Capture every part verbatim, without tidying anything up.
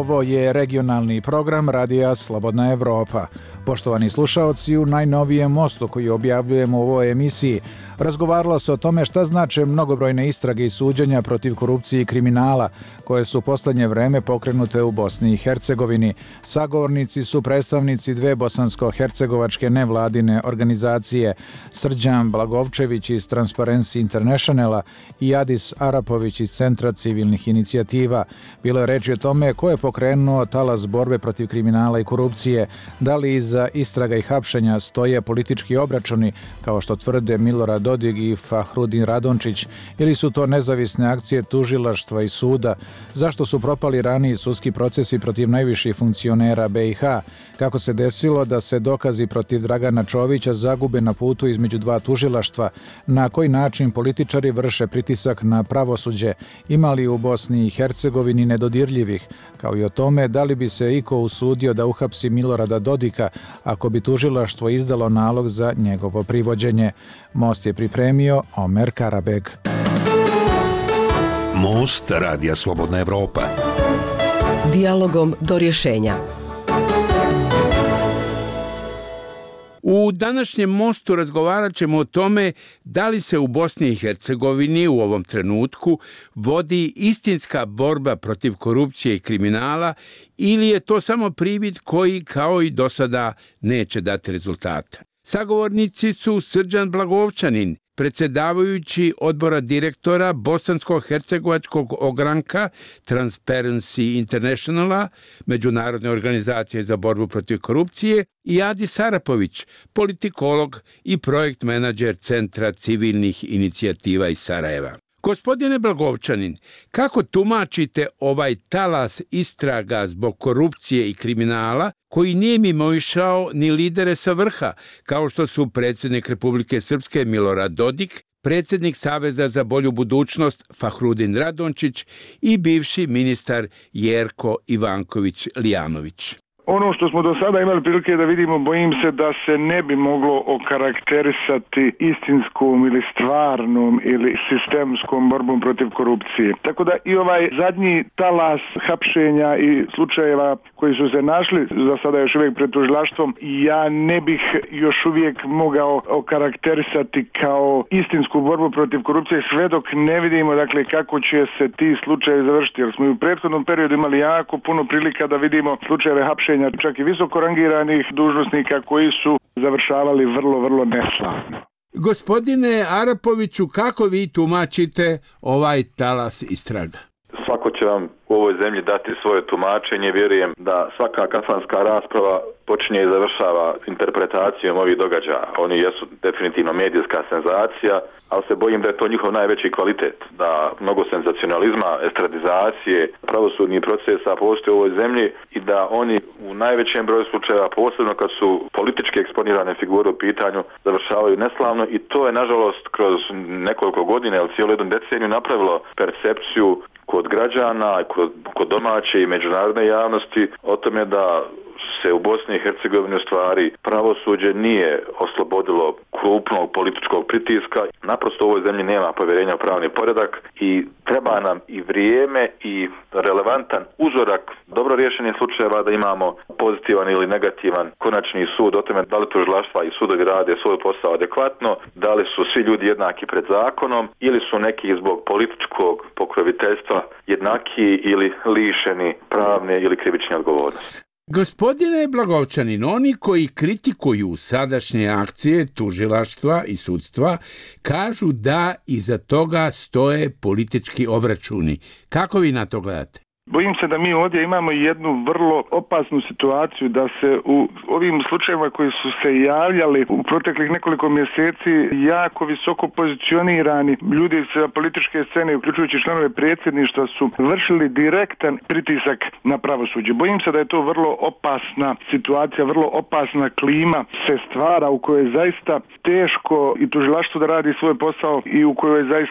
Ovo je regionalni program Radija Slobodna Evropa. Poštovani slušaoci, u najnovijem mostu koji objavljujemo u ovoj emisiji razgovaralo se o tome šta znače mnogobrojne istrage i suđenja protiv korupcije i kriminala koje su u posljednje vreme pokrenute u Bosni i Hercegovini. Sagovornici su predstavnici dve bosansko-hercegovačke nevladine organizacije, Srđan Blagovčević iz Transparency Internationala i Adis Arapović iz Centra civilnih inicijativa. Bilo je reči o tome ko je pokrenuo talas borbe protiv kriminala i korupcije, da li iza istraga i hapšenja stoje politički obračuni, kao što tvrde Milorad Dodik i Fahrudin Radončić, ili su to nezavisne akcije tužilaštva i suda, zašto su propali raniji sudski procesi protiv najviših funkcionera B i H, kako se desilo da se dokazi protiv Dragana Čovića zagube na putu između dva tužilaštva, na koji način političari vrše pritisak na pravosuđe, imali u Bosni i Hercegovini nedodirljivih, kao i o tome da li bi se iko usudio da uhapsi Milorada Dodika ako bi tužilaštvo izdalo nalog za njegovo privođenje. Most je pripremio Omer Karabeg. Most Radija Slobodna Evropa. Dijalogom do rješenja. U današnjem mostu razgovarat ćemo o tome da li se u Bosni i Hercegovini u ovom trenutku vodi istinska borba protiv korupcije i kriminala ili je to samo privid koji kao i do sada neće dati rezultata. Sagovornici su Srđan Blagovčanin, predsjedavajući odbora direktora Bosansko-hercegovačkog ogranka Transparency Internationala, Međunarodne organizacije za borbu protiv korupcije, i Adis Arapović, politikolog i projekt menadžer Centra civilnih inicijativa iz Sarajeva. Gospodine Blagovčanin, kako tumačite ovaj talas istraga zbog korupcije i kriminala koji nije mimoišao ni lidere sa vrha, kao što su predsjednik Republike Srpske Milorad Dodik, predsjednik Saveza za bolju budućnost Fahrudin Radončić i bivši ministar Jerko Ivanković Lijanović? Ono što smo do sada imali prilike da vidimo, bojim se da se ne bi moglo okarakterisati istinskom ili stvarnom ili sistemskom borbom protiv korupcije. Tako da i ovaj zadnji talas hapšenja i slučajeva koji su se našli za sada još uvijek pred tužilaštvom, ja ne bih još uvijek mogao okarakterisati kao istinsku borbu protiv korupcije sve dok ne vidimo dakle kako će se ti slučajevi završiti. Jer smo i u prethodnom periodu imali jako puno prilika da vidimo slučajeve hapšenja čak i visoko rangiranih dužnosnika koji su završavali vrlo, vrlo neslavno. Gospodine Arapoviću, kako vi tumačite ovaj talas istraga? Svako će vam u ovoj zemlji dati svoje tumačenje. Vjerujem da svaka kafanska rasprava počinje i završava interpretacijom ovih događaja. Oni jesu definitivno medijska senzacija, ali se bojim da je to njihov najveći kvalitet. Da mnogo senzacionalizma, estradizacije, pravosudnih procesa postoje u ovoj zemlji i da oni u najvećem broju slučajeva, posebno kad su politički eksponirane figure u pitanju, završavaju neslavno i to je nažalost kroz nekoliko godina ili cijelu jednu deceniju napravilo percepciju kod građana, kod, kod domaće i međunarodne javnosti o tome da se u Bosni i Hercegovini u stvari pravosuđe nije oslobodilo krupnog političkog pritiska. Naprosto u ovoj zemlji nema povjerenja u pravni poredak i treba nam i vrijeme i relevantan uzorak dobro riješenih slučajeva da imamo pozitivan ili negativan konačni sud o tome da li tužilaštva i sudovi rade svoj posao adekvatno, da li su svi ljudi jednaki pred zakonom ili su neki zbog političkog pokroviteljstva jednaki ili lišeni pravne ili krivične odgovornosti. Gospodine Blagovčanin, oni koji kritikuju sadašnje akcije tužilaštva i sudstva kažu da iza toga stoje politički obračuni. Kako vi na to gledate? Bojim se da mi ovdje imamo jednu vrlo opasnu situaciju da se u ovim slučajevima koji su se javljali u proteklih nekoliko mjeseci jako visoko pozicionirani ljudi sa političke scene, uključujući članove predsjedništva, su vršili direktan pritisak na pravosuđe. Bojim se da je to vrlo opasna situacija, vrlo opasna klima se stvara u kojoj je zaista teško i tužilaštvo da radi svoj posao i u kojoj je zaista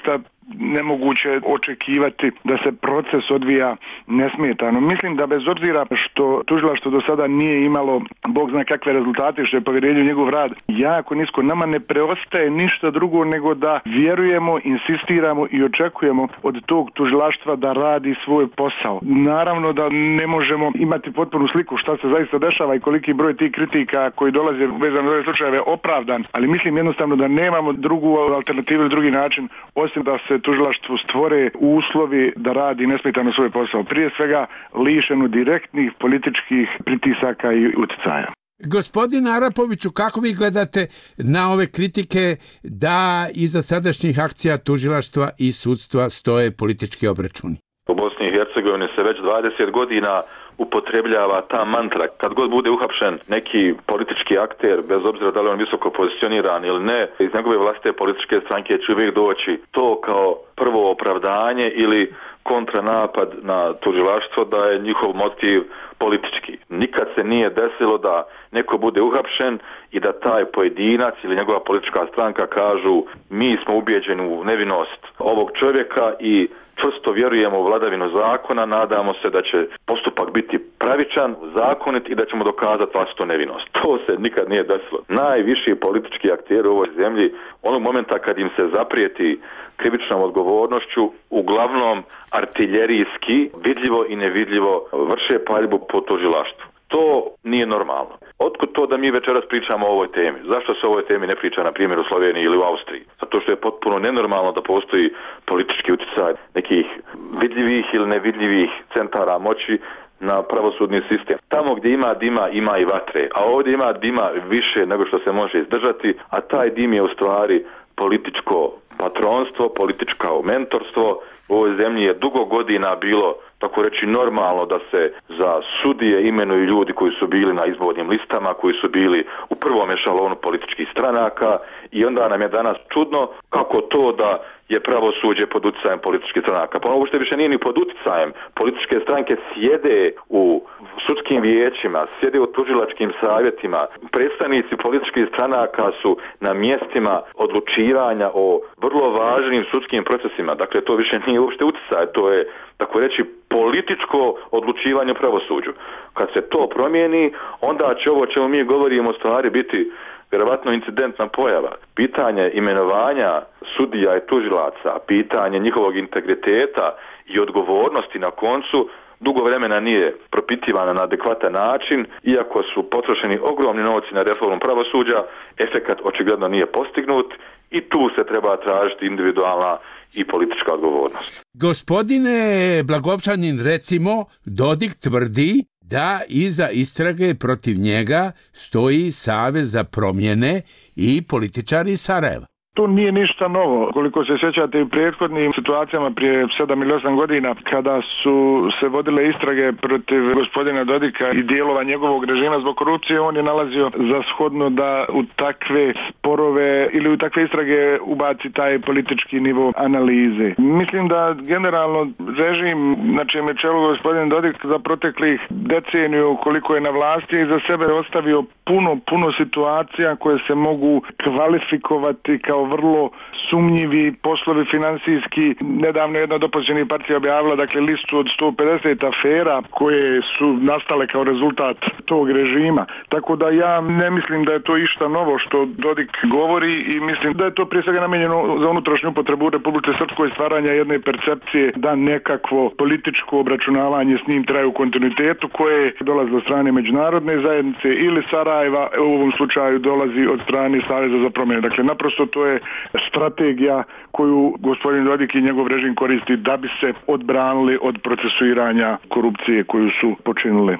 nemoguće očekivati da se proces odvija nesmetano. Mislim da bez obzira što tužilaštvo do sada nije imalo Bog zna kakve rezultate, što je povjerenje u njegov rad jako nisko, nama ne preostaje ništa drugo nego da vjerujemo, insistiramo i očekujemo od tog tužilaštva da radi svoj posao. Naravno da ne možemo imati potpunu sliku šta se zaista dešava i koliki broj tih kritika koji dolaze vezano za ove slučajeve opravdan, ali mislim jednostavno da nemamo drugu alternativu ili drugi način osim da se tužilaštvu stvore uslovi da radi nesmetano svoj posao. Prije svega lišeno direktnih političkih pritisaka i utjecaja. Gospodine Arapoviću, kako vi gledate na ove kritike da iza sadašnjih akcija tužilaštva i sudstva stoje politički obračuni? U Bosni i Hercegovini se već dvadeset godina upotrebljava ta mantra. Kad god bude uhapšen neki politički akter, bez obzira da li on visoko pozicioniran ili ne, iz njegove vlastite političke stranke će uvijek doći to kao prvo opravdanje ili kontranapad na tužilaštvo da je njihov motiv politički. Nikad se nije desilo da neko bude uhapšen i da taj pojedinac ili njegova politička stranka kažu mi smo ubijeđeni u nevinost ovog čovjeka i čvrsto vjerujemo u vladavinu zakona, nadamo se da će postupak biti pravičan, zakonit i da ćemo dokazati vlastitu nevinost. To se nikad nije desilo. Najviši politički akteri u ovoj zemlji, onog momenta kad im se zaprijeti krivičnom odgovornošću, uglavnom artiljerijski, vidljivo i nevidljivo vrše paljbu po tužilaštvu. To nije normalno. Otkud to da mi večeras pričamo o ovoj temi? Zašto se o ovoj temi ne priča na primjer u Sloveniji ili u Austriji? Zato što je potpuno nenormalno da postoji politički utjecaj nekih vidljivih ili nevidljivih centara moći na pravosudni sistem. Tamo gdje ima dima, ima i vatre, a ovdje ima dima više nego što se može izdržati, a taj dim je u stvari političko patronstvo, političko mentorstvo. U ovoj zemlji je dugo godina bilo, tako reći, normalno da se za sudije imenuju ljudi koji su bili na izbornim listama, koji su bili u prvom ešalonu političkih stranaka i onda nam je danas čudno kako to da je pravosuđe pod utjecajem političkih stranaka. Pa ovo što više nije ni pod utjecajem. Političke stranke sjede u sudskim vijećima, sjede u tužilačkim savjetima. Predstavnici političkih stranaka su na mjestima odlučivanja o vrlo važnim sudskim procesima. Dakle, to više nije uopšte utjecaj, to je, tako reći, političko odlučivanje u pravosuđu. Kad se to promijeni, onda će ovo o čemu mi govorimo o stvari biti vjerovatno incidentna pojava. Pitanje imenovanja sudija i tužilaca, pitanje njihovog integriteta i odgovornosti na koncu dugo vremena nije propitivana na adekvatan način, iako su potrošeni ogromni novci na reformu pravosuđa, efekat očigledno nije postignut i tu se treba tražiti individualna i politička odgovornost. Gospodine Blagovčanin, recimo, Dodik tvrdi da iza istrage protiv njega stoji Savez za promjene i političari iz Sarajeva. To nije ništa novo. Koliko se sjećate u prethodnim situacijama prije sedam ili osam godina kada su se vodile istrage protiv gospodina Dodika i dijelova njegovog režima zbog korupcije, on je nalazio za shodno da u takve sporove ili u takve istrage ubaci taj politički nivo analize. Mislim da generalno režim na čijem je čelu gospodin Dodik za proteklih deceniju koliko je na vlasti i za sebe ostavio puno, puno situacija koje se mogu kvalifikovati kao vrlo sumnjivi poslovi financijski. Nedavno jedna od opozicionih partija objavila dakle listu od sto pedeset afera koje su nastale kao rezultat tog režima. Tako da ja ne mislim da je to išta novo što Dodik govori i mislim da je to prije svega namijenjeno za unutrašnju upotrebu u Republici Srpskoj, stvaranja jedne percepcije da nekakvo političko obračunavanje s njim traje u kontinuitetu koje dolazi od strane međunarodne zajednice ili Sarajeva, u ovom slučaju dolazi od strane Saveza za promjene. Dakle, naprosto to je strategija koju gospodin Dodik i njegov režim koristi da bi se odbranili od procesuiranja korupcije koju su počinili.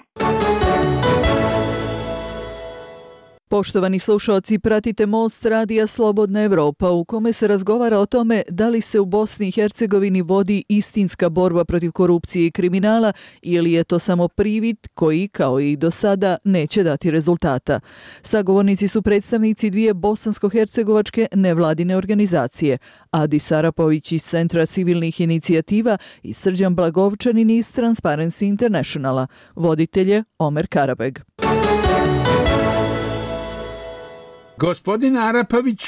Poštovani slušalci, pratite Most radija Slobodna Evropa u kome se razgovara o tome da li se u Bosni i Hercegovini vodi istinska borba protiv korupcije i kriminala ili je to samo privid koji, kao i do sada, neće dati rezultata. Sagovornici su predstavnici dvije bosansko-hercegovačke nevladine organizacije, Adis Arapović iz Centra civilnih inicijativa i Srđan Blagovčanin iz Transparency Internationala. Voditelj je Omer Karabeg. Gospodine Arapoviću,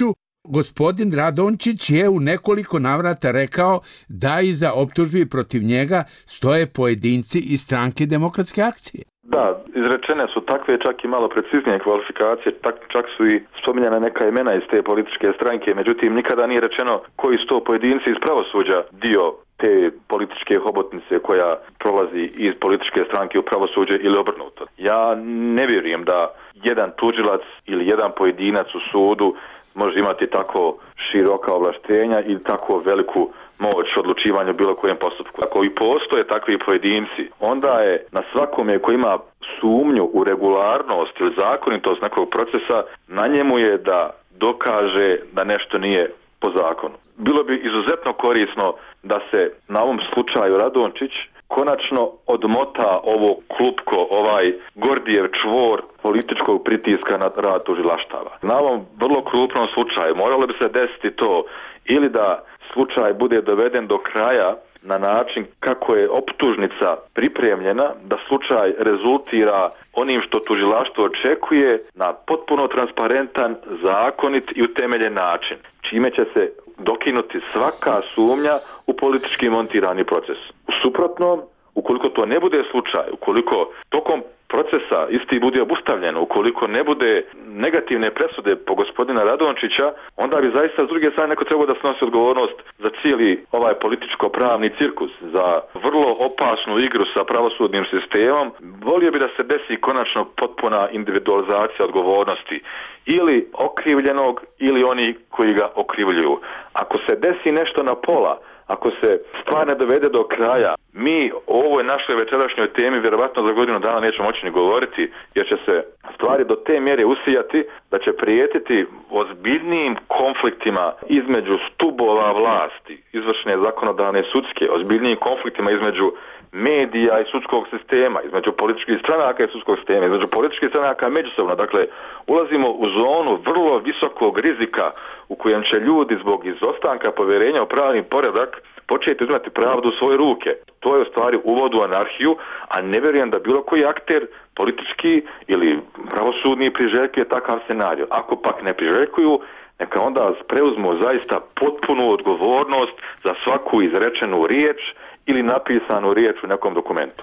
Gospodin Radončić je u nekoliko navrata rekao da iza optužbi protiv njega stoje pojedinci iz Stranke demokratske akcije. Da, izrečene su takve čak i malo preciznije kvalifikacije, tak, čak su i spominjana neka imena iz te političke stranke, međutim nikada nije rečeno koji su to pojedinci iz pravosuđa dio te političke hobotnice koja prolazi iz političke stranke u pravosuđe ili obrnuto. Ja ne vjerujem da jedan tužilac ili jedan pojedinac u sudu može imati tako široka ovlaštenja i tako veliku moć odlučivanja u bilo kojem postupku. Ako i postoje takvi pojedinci, onda je na svakome koji ima sumnju u regularnost ili zakonitost nekog procesa, na njemu je da dokaže da nešto nije po zakonu. Bilo bi izuzetno korisno da se na ovom slučaju Radončić konačno odmota ovo klupko, ovaj Gordijev čvor političkog pritiska na rad tužilaštava. Na ovom vrlo krupnom slučaju moralo bi se desiti to ili da slučaj bude doveden do kraja na način kako je optužnica pripremljena, da slučaj rezultira onim što tužilaštvo očekuje na potpuno transparentan, zakonit i utemeljen način, čime će se dokinuti svaka sumnja u politički montirani proces. U suprotnom, ukoliko to ne bude slučaj, ukoliko tokom procesa isti bude obustavljen, ukoliko ne bude negativne presude po gospodina Radončića, onda bi zaista s druge strane neko trebao da snosi odgovornost za cijeli ovaj političko-pravni cirkus, za vrlo opasnu igru sa pravosudnim sistemom. Volio bi da se desi konačno potpuna individualizacija odgovornosti ili okrivljenog ili oni koji ga okrivljuju. Ako se desi nešto na pola, ako se stvar ne dovede do kraja, mi o ovoj našoj večerašnjoj temi vjerovatno za godinu dana nećemo moći ni govoriti, jer će se stvari do te mjere usijati da će prijetiti ozbiljnijim konfliktima između stubova vlasti, izvršne, zakonodavne, sudske, ozbiljnijim konfliktima između medija i sudskog sistema, između političkih stranaka i sudskog sistema, između političkih stranaka međusobno. Dakle, ulazimo u zonu vrlo visokog rizika u kojem će ljudi zbog izostanka povjerenja u pravni poredak početi uzimati pravdu u svoje ruke. To je u stvari uvod u anarhiju, a ne vjerujem da bilo koji akter politički ili pravosudni priželjkuje takav scenarij. Ako pak ne priželjkuju, neka onda preuzmu zaista potpunu odgovornost za svaku izrečenu riječ ili napisanu riječ u nekom dokumentu.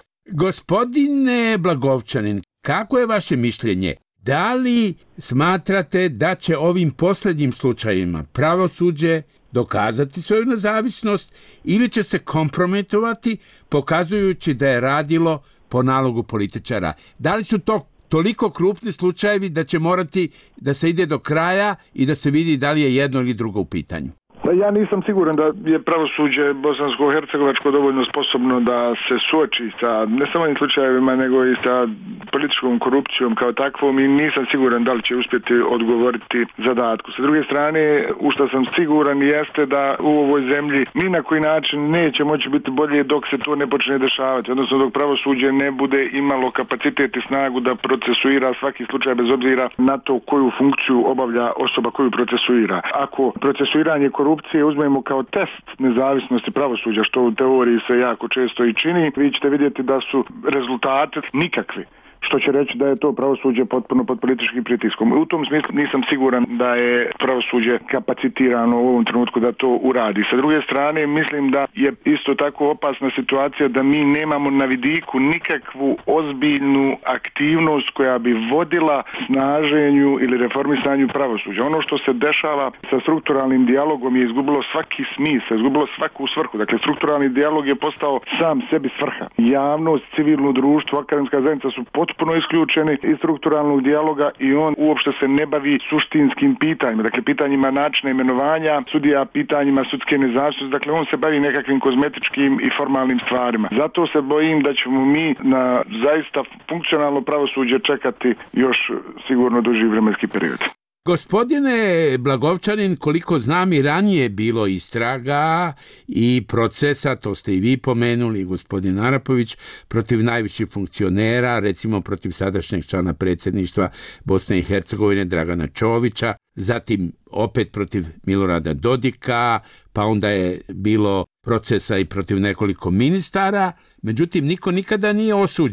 Gospodine Blagovčanin, kako je vaše mišljenje? Da li smatrate da će ovim posljednjim slučajima pravosuđe dokazati svoju nezavisnost ili će se kompromitovati pokazujući da je radilo po nalogu političara? Da li su to toliko krupni slučajevi da će morati da se ide do kraja i da se vidi da li je jedno ili drugo u pitanju? Ja nisam siguran da je pravosuđe bosansko-hercegovačko dovoljno sposobno da se suoči sa ne samo ovim slučajevima, nego i sa političkom korupcijom kao takvom i nisam siguran da li će uspjeti odgovoriti zadatku. Sa druge strane, u što sam siguran jeste da u ovoj zemlji ni na koji način neće moći biti bolje dok se to ne počne dešavati, odnosno dok pravosuđe ne bude imalo kapacitet i snagu da procesuira svaki slučaj bez obzira na to koju funkciju obavlja osoba koju procesuira. Ako procesuiranje korupcije uzmemo kao test nezavisnosti pravosuđa, što u teoriji se jako često i čini, vi ćete vidjeti da su rezultati nikakvi, što će reći da je to pravosuđe potpuno pod političkim pritiskom. U tom smislu nisam siguran da je pravosuđe kapacitirano u ovom trenutku da to uradi. Sa druge strane, mislim da je isto tako opasna situacija da mi nemamo na vidiku nikakvu ozbiljnu aktivnost koja bi vodila snaženju ili reformisanju pravosuđa. Ono što se dešava sa strukturalnim dijalogom je izgubilo svaki smisao, izgubilo svaku svrhu. Dakle, strukturalni dijalog je postao sam sebi svrha. Javnost, civilno društvo, akademska zajednica su potpuno isključeni iz strukturalnog dijaloga i on uopšte se ne bavi suštinskim pitanjima, dakle pitanjima načina imenovanja sudija, pitanjima sudske nezavisnosti, dakle on se bavi nekakvim kozmetičkim i formalnim stvarima. Zato se bojim da ćemo mi na zaista funkcionalno pravosuđe čekati još sigurno duži vremenski period. Gospodine Blagovčanin, koliko znam i ranije bilo istraga i procesa, to ste i vi pomenuli, gospodin Arapović, protiv najviših funkcionera, recimo protiv sadašnjeg člana predsjedništva Bosne i Hercegovine Dragana Čovića, zatim opet protiv Milorada Dodika, pa onda je bilo procesa i protiv nekoliko ministara, međutim niko nikada nije osuđen.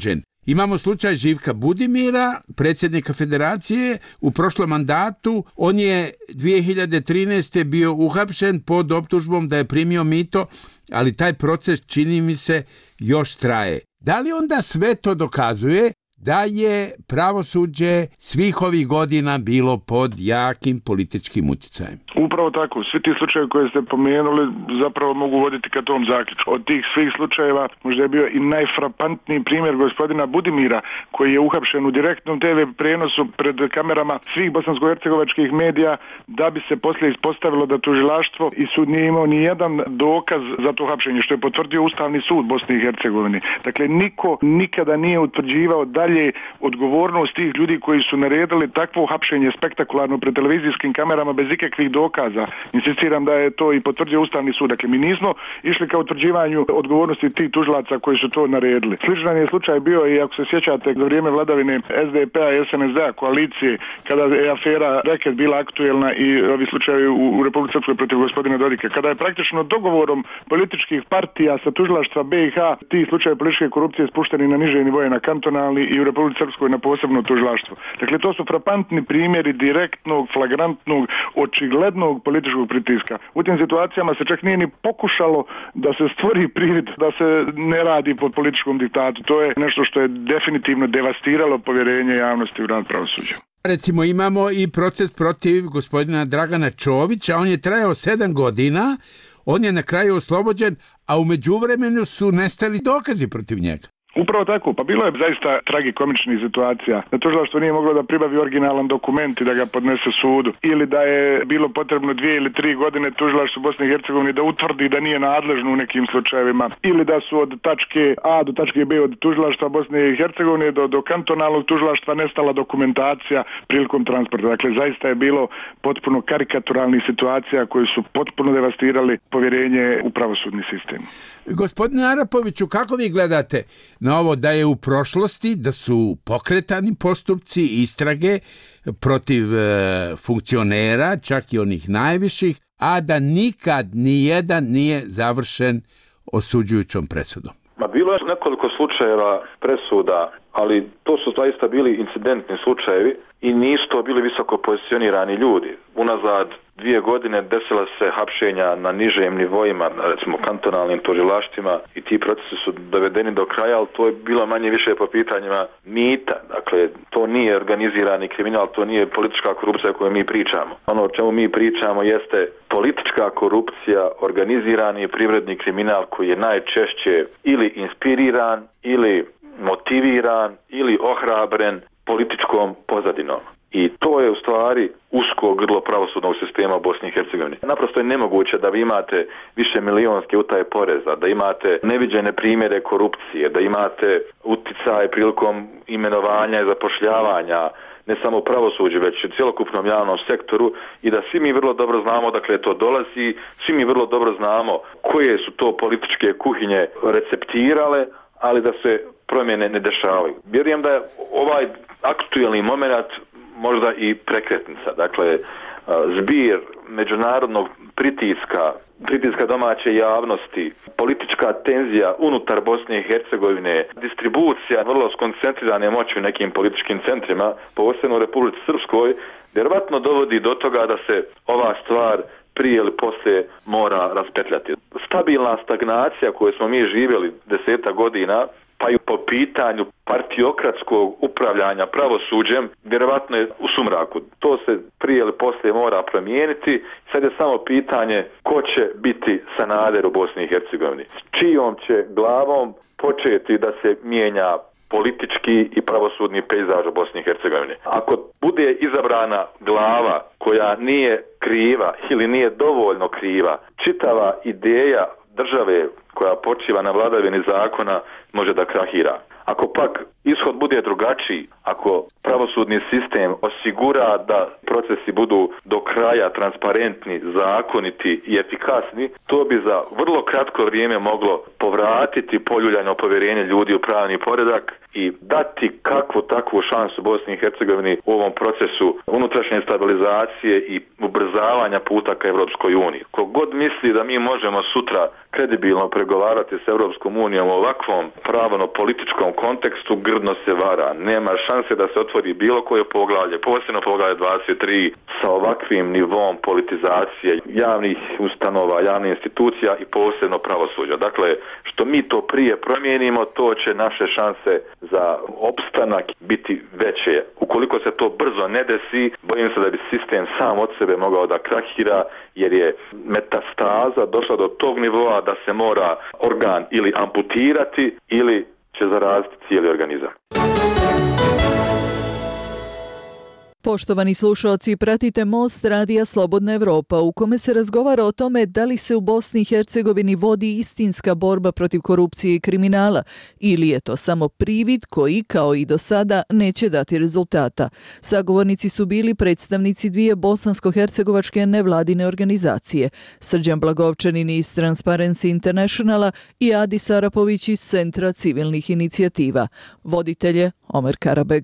Imamo slučaj Živka Budimira, predsjednika federacije u prošlom mandatu. On je dvije hiljade trinaeste. bio uhapšen pod optužbom da je primio mito, ali taj proces, čini mi se, još traje. Da li onda sve to dokazuje da je pravosuđe svih ovih godina bilo pod jakim političkim utjecajem? Upravo tako. Svi ti slučajevi koje ste pomenuli zapravo mogu voditi ka tom zaključku. Od tih svih slučajeva možda je bio i najfrapantniji primjer gospodina Budimira, koji je uhapšen u direktnom te ve prenosu pred kamerama svih bosansko-hercegovačkih medija, da bi se poslije ispostavilo da tužilaštvo i sud nije imao ni jedan dokaz za to uhapšenje, što je potvrdio Ustavni sud Bosne i Hercegovine. Dakle, niko nikada nije utvrđivao dalje odgovornost tih ljudi koji su naredili takvo uhapšenje spektakularno pred televizijskim kamerama bez ikakvih dokaza. Insistiram da je to i potvrdio Ustavni sud. Dakle, mi nismo išli ka utvrđivanju odgovornosti tih tužilaca koji su to naredili. Sličan je slučaj bio i, ako se sjećate, za vrijeme vladavine es de pe a i es en es de a koalicije, kada je afera Reket bila aktuelna i ovi slučajevi u, u Republici Srpskoj protiv gospodina Dodika, kada je praktično dogovorom političkih partija sa tužilaštva be i ha ti slučajevi političke korupcije spušteni na niže nivoje, na kantonalni, i u Republici Srpskoj na posebno tužilaštvo. Dakle, to su frapantni primjeri direktnog, flagrantnog, očiglednog političkog pritiska. U tim situacijama se čak nije ni pokušalo da se stvori privid da se ne radi pod političkom diktatu. To je nešto što je definitivno devastiralo povjerenje javnosti u rad pravosuđa. Recimo, imamo i proces protiv gospodina Dragana Čovića. On je trajao sedam godina, on je na kraju oslobođen, a u međuvremenu su nestali dokazi protiv njega. Upravo tako, pa bilo je zaista tragikomičnih situacija. Da tužilaštvo nije moglo da pribavi originalan dokument i da ga podnese sudu, ili da je bilo potrebno dvije ili tri godine tužilaštvo Bosne i Hercegovine da utvrdi da nije nadležno u nekim slučajevima, ili da su od tačke A do tačke B od tužilaštva Bosne i Hercegovine do, do kantonalnog tužilaštva nestala dokumentacija prilikom transporta. Dakle, zaista je bilo potpuno karikaturalnih situacija koje su potpuno devastirali povjerenje u pravosudni sistem. Gospodine Arapoviću, kako vi gledate na ovo da je u prošlosti, da su pokretani postupci, istrage protiv e, funkcionera, čak i onih najviših, a da nikad ni jedan nije završen osuđujućom presudom? Ma bilo je nekoliko slučajeva presuda, ali to su zaista bili incidentni slučajevi i nisu to bili visoko pozicionirani ljudi. Unazad dvije godine desila se hapšenja na nižim nivoima, recimo kantonalnim tužilaštvima, i ti procesi su dovedeni do kraja, ali to je bilo manje više po pitanjima mita. Dakle, to nije organizirani kriminal, to nije politička korupcija o kojoj mi pričamo. Ono o čemu mi pričamo jeste politička korupcija, organizirani privredni kriminal koji je najčešće ili inspiriran, ili motiviran, ili ohrabren političkom pozadinom. I to je u stvari usko grlo pravosudnog sistema Bosne i Hercegovine. Naprosto je nemoguće da vi imate više milionske utaje poreza, da imate neviđene primjere korupcije, da imate uticaj prilikom imenovanja i zapošljavanja, ne samo u pravosuđu, već u cjelokupnom javnom sektoru, i da svi mi vrlo dobro znamo dakle to dolazi, svi mi vrlo dobro znamo koje su to političke kuhinje receptirale, ali da se promjene ne dešavaju. Vjerujem da je ovaj aktuelni moment možda i prekretnica. Dakle, zbir međunarodnog pritiska, pritiska domaće javnosti, politička tenzija unutar Bosne i Hercegovine, distribucija vrlo skoncentrirane moći u nekim političkim centrima, posebno u Republici Srpskoj, vjerovatno dovodi do toga da se ova stvar prije ili poslije mora raspetljati. Stabilna stagnacija koju smo mi živjeli deseta godina, pa i po pitanju partiokratskog upravljanja pravosuđem, vjerovatno je u sumraku. To se prije ili poslije mora promijeniti. Sad je samo pitanje ko će biti Sanader u Bosni i Hercegovini. S čijom će glavom početi da se mijenja politički i pravosudni pejzaž u Bosni i Hercegovini. Ako bude izabrana glava koja nije kriva ili nije dovoljno kriva, čitava ideja države koja počiva na vladavini zakona može da krahira. Ako pak ishod bude drugačiji, ako pravosudni sistem osigura da procesi budu do kraja transparentni, zakoniti i efikasni, to bi za vrlo kratko vrijeme moglo povratiti poljuljano povjerenje ljudi u pravni poredak i dati kakvu takvu šansu Bosni i Hercegovini u ovom procesu unutrašnje stabilizacije i ubrzavanja puta ka Europskoj uniji. Kogod misli da mi možemo sutra kredibilno pregovarati s Europskom unijom u ovakvom pravno-političkom kontekstu, grdno se vara. Nema šanse da se otvori bilo koje poglavlje, posebno poglavlje dvadeset tri, sa ovakvim nivom politizacije javnih ustanova, javnih institucija i posebno pravosuđa. Dakle, što mi to prije promijenimo, to će naše šanse za opstanak biti veće. Ukoliko se to brzo ne desi, bojim se da bi sistem sam od sebe mogao da krahira, jer je metastaza došla do tog nivoa da se mora organ ili amputirati ili će zaraziti cijeli organizam. Poštovani slušalci, pratite Most radija Slobodna Evropa u kome se razgovara o tome da li se u Bosni i Hercegovini vodi istinska borba protiv korupcije i kriminala ili je to samo privid koji, kao i do sada, neće dati rezultata. Sagovornici su bili predstavnici dvije bosansko-hercegovačke nevladine organizacije, Srđan Blagovčanin iz Transparency Internationala i Adis Arapović iz Centra civilnih inicijativa. Voditelj je Omer Karabeg.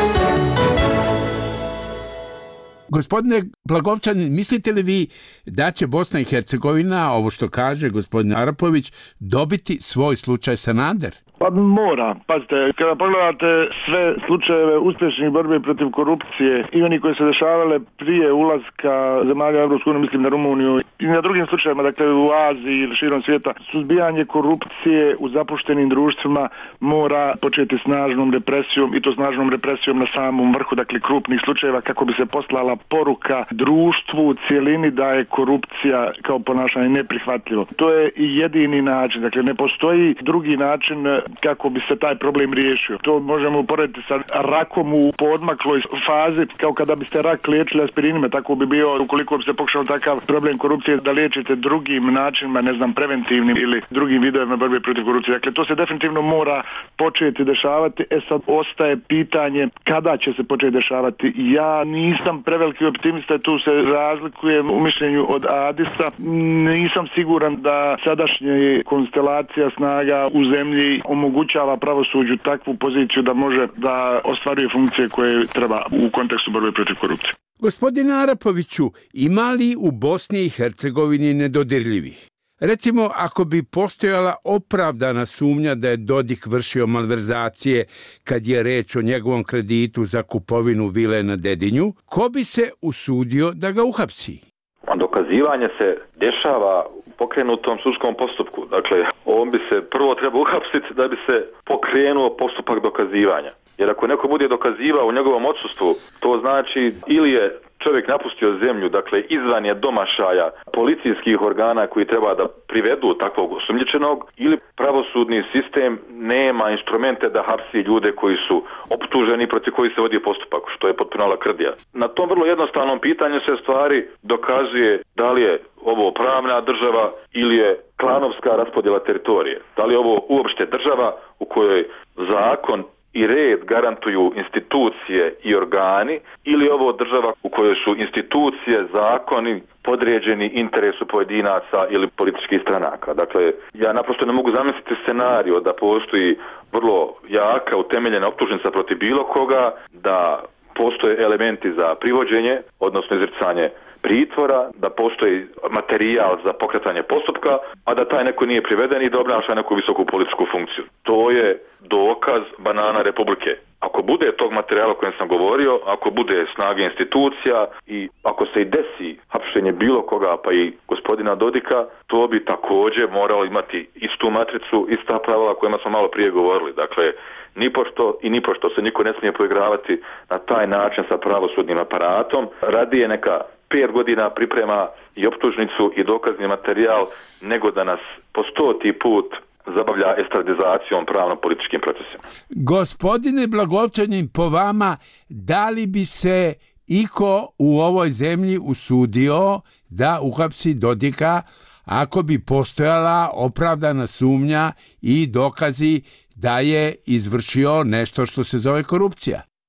Gospodine Blagovčanin, mislite li vi da će Bosna i Hercegovina, ovo što kaže gospodin Arapović, dobiti svoj slučaj Sanader? Pa mora. Pazite, kada pogledate sve slučajeve uspješnih borbe protiv korupcije i oni koji se dešavale prije ulaska zemalja u Europsku uniju, mislim na Rumuniju i na drugim slučajevima, dakle u Aziji ili širom svijeta, suzbijanje korupcije u zapuštenim društvima mora početi snažnom represijom i to snažnom represijom na samom vrhu, dakle krupnih slučajeva, kako bi se poslala poruka društvu u cijelini da je korupcija kao ponašanje neprihvatljivo. To je i jedini način, dakle ne postoji drugi način kako bi se taj problem riješio. To možemo uporediti sa rakom u poodmakloj fazi, kao kada biste rak liječili aspirinima, tako bi bio ukoliko bi se pokušao takav problem korupcije da liječite drugim načinima, ne znam, preventivnim ili drugim vidovima borbe protiv korupcije. Dakle, to se definitivno mora početi dešavati. E sad ostaje pitanje kada će se početi dešavati. Ja nisam preveliki optimista, tu se razlikujem u mišljenju od Adisa. Nisam siguran da sadašnja konstelacija snaga u zemlji omogućava pravosuđu takvu poziciju da može da ostvaruje funkcije koje treba u kontekstu borbe protiv korupcije. Gospodine Arapoviću, ima li u Bosni i Hercegovini nedodirljivih? Recimo, ako bi postojala opravdana sumnja da je Dodik vršio malverzacije kad je reč o njegovom kreditu za kupovinu vile na Dedinju, ko bi se usudio da ga uhapsi? Dokazivanje se dešava u pokrenutom sudskom postupku. Dakle, on bi se prvo treba uhapsiti da bi se pokrenuo postupak dokazivanja. Jer ako neko bude dokazivao u njegovom odsustvu, to znači ili je čovjek napustio zemlju, dakle izvan je domašaja policijskih organa koji treba da privedu takvog osumnjičenog, ili pravosudni sistem nema instrumente da hapsi ljude koji su optuženi, protiv koji se vodi postupak, što je potpuno lakrdija. Na tom vrlo jednostavnom pitanju se stvari dokazuje da li je ovo pravna država ili je klanovska raspodjela teritorije. Da li je ovo uopšte država u kojoj zakon i red garantuju institucije i organi, ili je ovo država u kojoj su institucije, zakoni podređeni interesu pojedinaca ili političkih stranaka. Dakle, ja naprosto ne mogu zamisliti scenario da postoji vrlo jaka utemeljena optužnica protiv bilo koga, da postoje elementi za privođenje, odnosno izricanje pritvora, da postoji materijal za pokretanje postupka, a da taj neko nije priveden i da obnaša neku visoku političku funkciju. To je dokaz banana Republike. Ako bude tog materijala o kojem sam govorio, ako bude snage institucija i ako se i desi hapšenje bilo koga, pa i gospodina Dodika, to bi također moralo imati istu matricu, ista pravila o kojima smo malo prije govorili. Dakle, nipošto i nipošto se niko ne smije poigravati na taj način sa pravosudnim aparatom. Radije neka pet godina priprema i optužnicu i dokazni materijal, nego da nas po stoti put zabavlja estradizacijom pravno-političkim procesima. Gospodine Blagovčanin, po vama, da li bi se iko u ovoj zemlji usudio da uhapsi Dodika ako bi postojala opravdana sumnja i dokazi da je izvršio nešto što se zove korupcija?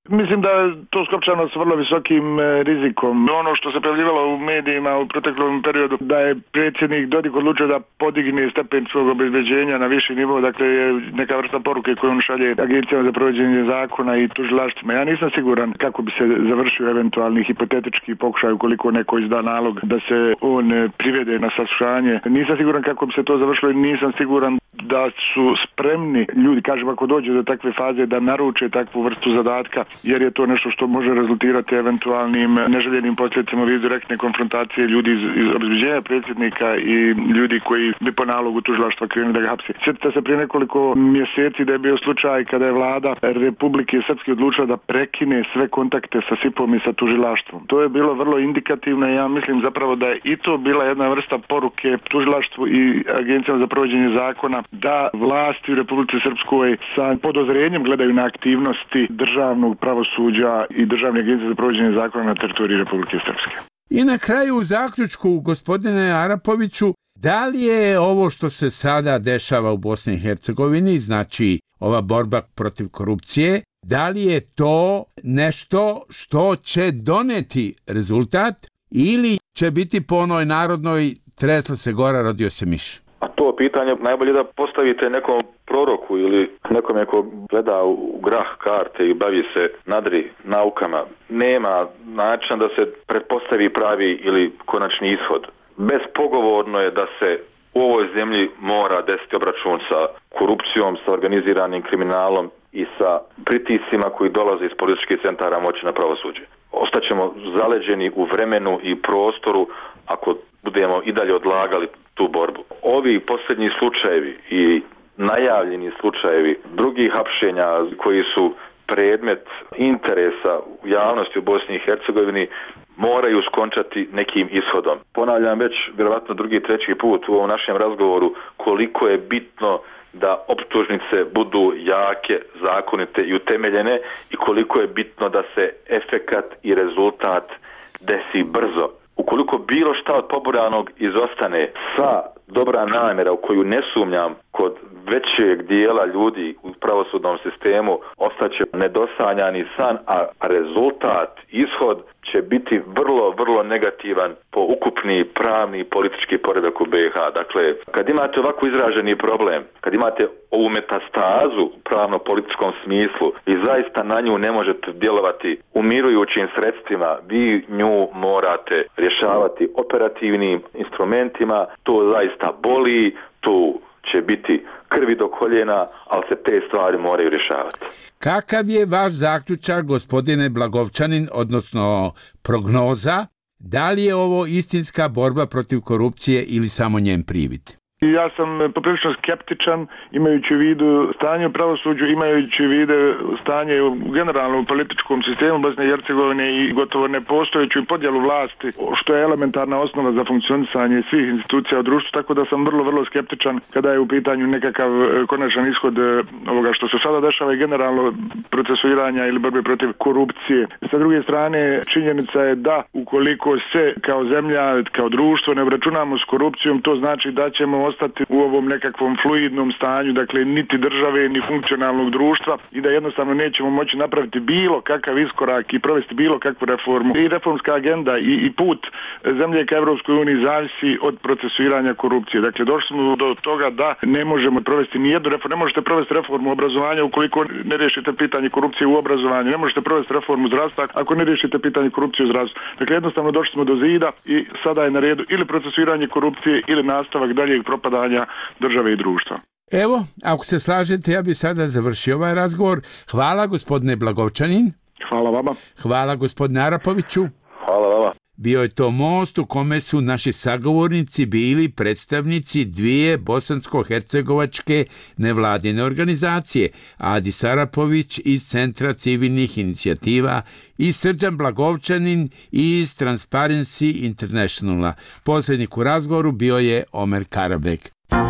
Mislim da je to skopčano s vrlo visokim rizikom. Ono što se pojavljivalo u medijima u proteklom periodu, da je predsjednik Dodik odlučio da podigne stepen svog obezbeđenja na viši nivo, dakle je neka vrsta poruke koju on šalje agencijama za provođenje zakona i tužilaštvima. Ja nisam siguran kako bi se završio eventualni hipotetički pokušaj ukoliko neko izda nalog da se on privede na saslušanje. Nisam siguran kako bi se to završilo i nisam siguran da su spremni ljudi, kažem, ako dođe do takve faze da naruče takvu vrstu zadatka, jer je to nešto što može rezultirati eventualnim neželjenim posljedicama u vidu direktne konfrontacije ljudi iz, iz obezbeđenja predsjednika i ljudi koji bi po nalogu tužilaštva krenuli da ga hapsi. Sjetite se prije nekoliko mjeseci da je bio slučaj kada je vlada Republike Srpske odlučila da prekine sve kontakte sa S I P-om i sa tužilaštvom. To je bilo vrlo indikativno i ja mislim zapravo da je i to bila jedna vrsta poruke tužilaštvu i agencijama za provođenje zakona da vlasti u Republici Srpskoj sa podozrenjem gledaju na aktivnosti državnog pravosuđa i državne agencije za provođenje zakona na teritoriji Republike Srpske. I na kraju u zaključku, gospodine Arapoviću, da li je ovo što se sada dešava u Bosni i Hercegovini, znači ova borba protiv korupcije, da li je to nešto što će doneti rezultat ili će biti po onoj narodnoj tresla se gora, rodio se miš? A to pitanje najbolje da postavite nekom proroku ili nekome ko gleda u grah karte i bavi se nadri naukama. Nema načina da se pretpostavi pravi ili konačni ishod. Bespogovorno je da se u ovoj zemlji mora desiti obračun sa korupcijom, sa organiziranim kriminalom i sa pritiscima koji dolaze iz političkih centara moći na pravosuđe. Ostaćemo zaleđeni u vremenu i prostoru ako budemo i dalje odlagali tu borbu. Ovi posljednji slučajevi i najavljeni slučajevi drugih hapšenja koji su predmet interesa u javnosti u Bosni i Hercegovini moraju skončati nekim ishodom. Ponavljam već vjerovatno drugi, treći put u ovom našem razgovoru koliko je bitno da optužnice budu jake, zakonite i utemeljene i koliko je bitno da se efekat i rezultat desi brzo. Ukoliko bilo šta od poburanog izostane, sa dobra namjera u koju ne sumnjam kod većeg dijela ljudi u pravosudnom sistemu ostaće nedosanjani san, a rezultat, ishod će biti vrlo, vrlo negativan po ukupni pravni i politički poredak u B i H. Dakle, kad imate ovako izraženi problem, kad imate ovu metastazu u pravno-političkom smislu i zaista na nju ne možete djelovati umirujućim sredstvima, vi nju morate rješavati operativnim instrumentima, to zaista boli, tu će biti krvi do koljena, ali se te stvari moraju rješavati. Kakav je vaš zaključak, gospodine Blagovčanin, odnosno prognoza, da li je ovo istinska borba protiv korupcije ili samo njen privid? Ja sam poprilično skeptičan, imajući u vidu stanje u pravosuđu, imajući u vidu stanje u generalnom političkom sistemu Bosne i Hercegovine i gotovo nepostojeću podjelu vlasti, što je elementarna osnova za funkcionisanje svih institucija u društvu, tako da sam vrlo, vrlo skeptičan kada je u pitanju nekakav konačan ishod ovoga što se sada dešava i generalno procesuiranja ili borbe protiv korupcije. Sa druge strane, činjenica je da ukoliko se kao zemlja, kao društvo ne obračunamo s korupcijom, to znači da ćemo ostati u ovom nekakvom fluidnom stanju, dakle niti države, ni funkcionalnog društva i da jednostavno nećemo moći napraviti bilo kakav iskorak i provesti bilo kakvu reformu. I reformska agenda i, i put zemlje ka Evropskoj uniji zavisi od procesuiranja korupcije. Dakle, došli smo do toga da ne možemo provesti ni jednu reformu, ne možete provesti reformu obrazovanja ukoliko ne riješite pitanje korupcije u obrazovanju, ne možete provesti reformu zdravstva ako ne riješite pitanje korupcije u zdravstvu. Dakle, jednostavno došli smo do zida i sada je na redu ili procesuiranje korupcije ili nastavak daljeg propadanja države i društva. Evo, ako se slažete, ja bih sada završio ovaj razgovor. Hvala, gospodine Blagovčanin. Hvala vama. Hvala, gospodine Arapoviću. Hvala vama. Bio je to most u kome su naši sagovornici bili predstavnici dvije bosansko-hercegovačke nevladine organizacije, Adis Arapović iz Centra civilnih inicijativa i Srđan Blagovčanin iz Transparency Internationala. Posrednik u razgovoru bio je Omer Karabek.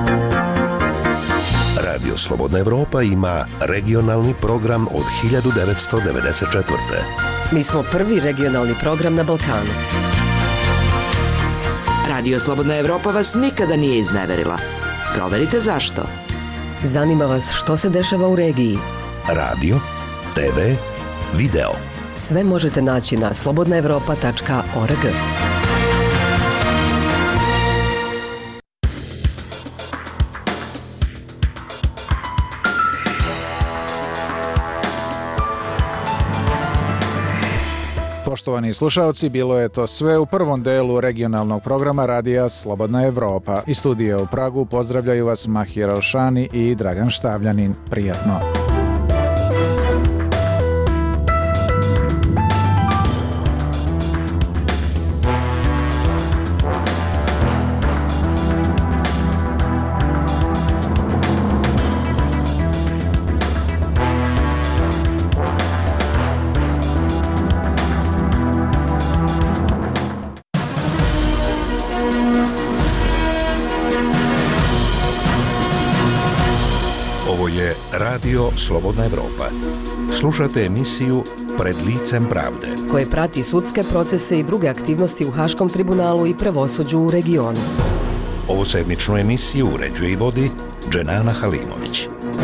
Radio Slobodna Evropa ima regionalni program od hiljadu devetsto devedeset četvrte. Mi smo prvi regionalni program na Balkanu. Radio Slobodna Evropa vas nikada nije izneverila. Proverite zašto. Zanima vas što se dešava u regiji. Radio, te ve, video. Sve možete naći na slobodna evropa tačka org. Poštovani slušaoci, bilo je to sve u prvom delu regionalnog programa Radija Slobodna Evropa. Iz studija u Pragu pozdravljaju vas Mahir Alšani i Dragan Štavljanin. Prijatno. Radio Slobodna Evropa. Slušate emisiju Pred licem pravde, koje prati sudske procese i druge aktivnosti u Haškom tribunalu i pravosuđu u regionu. Ovu sedmičnu emisiju uređuje i vodi Dženana Halimović.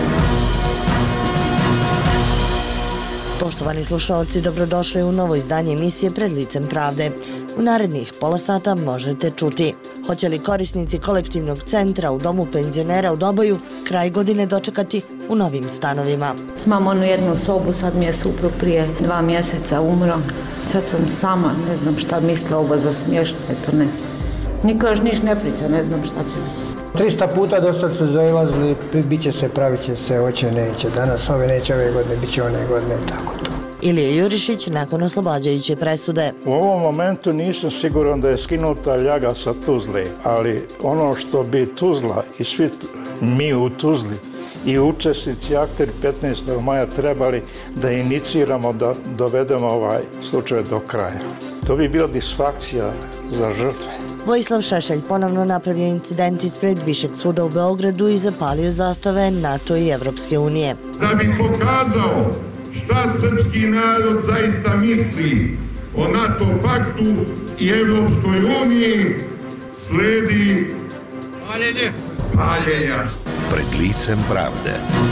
Poštovani slušalci, dobrodošli u novo izdanje emisije Pred licem pravde. U narednih pola sata možete čuti: hoće li korisnici kolektivnog centra u domu penzionera u Doboju kraj godine dočekati u novim stanovima? Imam onu jednu sobu, sad mi je suprug prije dva mjeseca umro. Sad sam sama, ne znam šta misle oba za smještaj, to ne znam. Niko još niš ne priča, ne znam šta će biti. Trista puta do sad su zailazili, bit će se, pravit će se, hoće, neće. Danas ove neće ove godine, bit će one godine, tako to. Ilija Jurišić nakon oslobađajuće presude. U ovom momentu nisam siguran da je skinuta ljaga sa Tuzle, ali ono što bi Tuzla i svi mi u Tuzli i učesnici akteri petnaestog maja trebali da iniciramo, da dovedemo ovaj slučaj do kraja. To bi bila disfakcija za žrtve. Vojislav Šešelj ponovno napravio incident ispred Višeg suda u Beogradu i zapalio zastave NATO i Evropske unije. Da bi pokazao šta srpski narod zaista misli o NATO paktu i Evropskoj uniji, sledi paljenje. Paljenja. Pred licem pravde.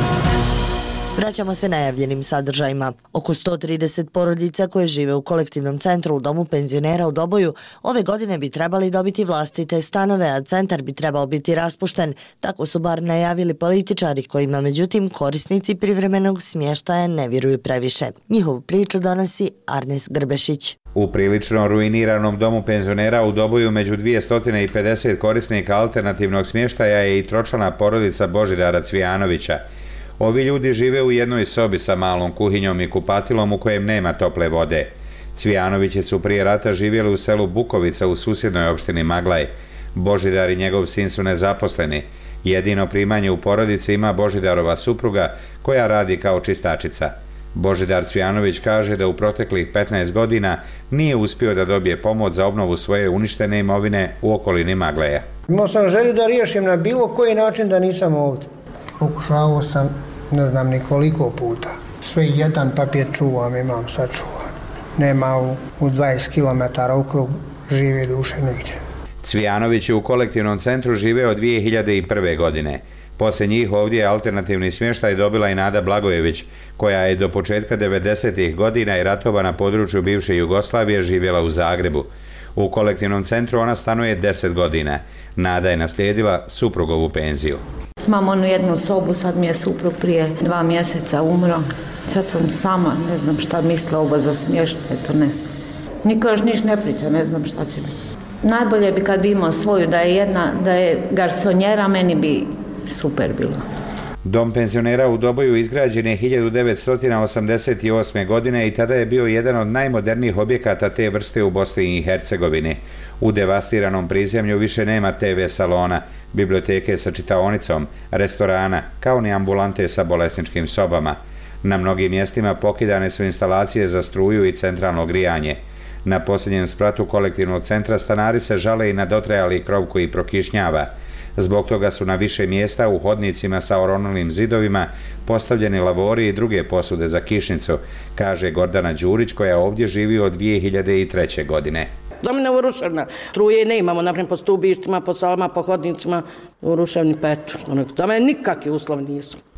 Vraćamo se najavljenim sadržajima. Oko sto trideset porodica koje žive u kolektivnom centru u domu penzionera u Doboju ove godine bi trebali dobiti vlastite stanove, a centar bi trebao biti raspušten. Tako su bar najavili političari, kojima međutim korisnici privremenog smještaja ne vjeruju previše. Njihovu priču donosi Arnes Grbešić. U prilično ruiniranom domu penzionera u Doboju među dvjesto pedeset korisnika alternativnog smještaja je i tročlana porodica Božidara Cvijanovića. Ovi ljudi žive u jednoj sobi sa malom kuhinjom i kupatilom u kojem nema tople vode. Cvijanovići su prije rata živjeli u selu Bukovica u susjednoj opštini Maglaj. Božidar i njegov sin su nezaposleni. Jedino primanje u porodici ima Božidarova supruga koja radi kao čistačica. Božidar Cvijanović kaže da u proteklih petnaest godina nije uspio da dobije pomoć za obnovu svoje uništene imovine u okolini Magleja. Imao sam želju da riješim na bilo koji način da nisam ovdje. Pokušavao sam, ne znam ni koliko puta. Sve jedan papir čuvam, imam sačuvan. Nema u, u dvadeset kilometara u krug žive duše nigdje. Cvijanović je u kolektivnom centru živeo dvije hiljade prve. godine. Poslije njih ovdje je alternativni smještaj dobila i Nada Blagojević, koja je do početka devedesetih godina i ratova na području bivše Jugoslavije živjela u Zagrebu. U kolektivnom centru ona stanuje deset godina. Nada je naslijedila suprugovu penziju. Imam onu jednu sobu, sad mi je suprug prije dva mjeseca umro. Sad sam sama, ne znam šta misle oba za smještaj, to ne znam. Niko još niš ne priča, ne znam šta će biti. Najbolje bi kad bi imao svoju, da je jedna, da je garsonjera, meni bi super bilo. Dom penzionera u Doboju izgrađen je hiljadu devetsto osamdeset osme. godine i tada je bio jedan od najmodernijih objekata te vrste u Bosni i Hercegovini. U devastiranom prizemlju više nema te ve salona, biblioteke sa čitaonicom, restorana, kao ni ambulante sa bolesničkim sobama. Na mnogim mjestima pokidane su instalacije za struju i centralno grijanje. Na posljednjem spratu kolektivnog centra stanari se žale i na dotrajali krov koji prokišnjava. Zbog toga su na više mjesta u hodnicima sa oronulim zidovima postavljeni lavori i druge posude za kišnicu, kaže Gordana Đurić, koja ovdje živi od dvije hiljade treće. godine. Dom je urušena, truje ne imamo, naprijed po stubištima, po salama, po hodnicima, uruševni petu. Za mene nikakvi uslovi nisu.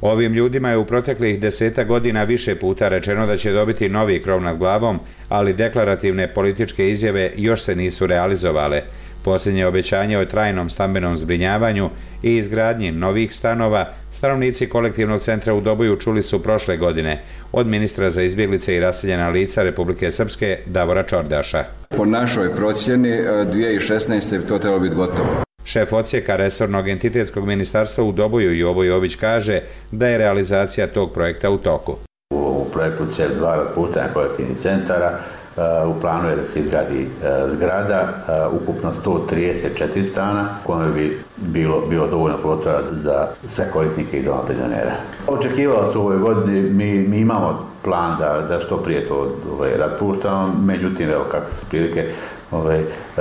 Ovim ljudima je u proteklih deseta godina više puta rečeno da će dobiti novi krov nad glavom, ali deklarativne političke izjave još se nisu realizovale. Posljednje obećanje o trajnom stambenom zbrinjavanju i izgradnji novih stanova stanovnici kolektivnog centra u Doboju čuli su prošle godine od ministra za izbjeglice i raseljena lica Republike Srpske Davora Čordaša. Po našoj procjeni dvije tisuće šesnaeste to trebalo biti gotovo. Šef odsjeka resornog entitetskog ministarstva u Doboju Jovo Jović kaže da je realizacija tog projekta u toku. U projektu C E P dva raspuštanja kolektivnih centara u planu je da se izgradi zgrada, ukupno sto trideset četiri stana, kome bi bilo, bilo dovoljno prostora za sve korisnike i doma penzionera. Očekivalo se u ovoj godini, mi, mi imamo plan da, da što prije to ovaj, raspuštamo, međutim, evo kakve su prilike, ovaj,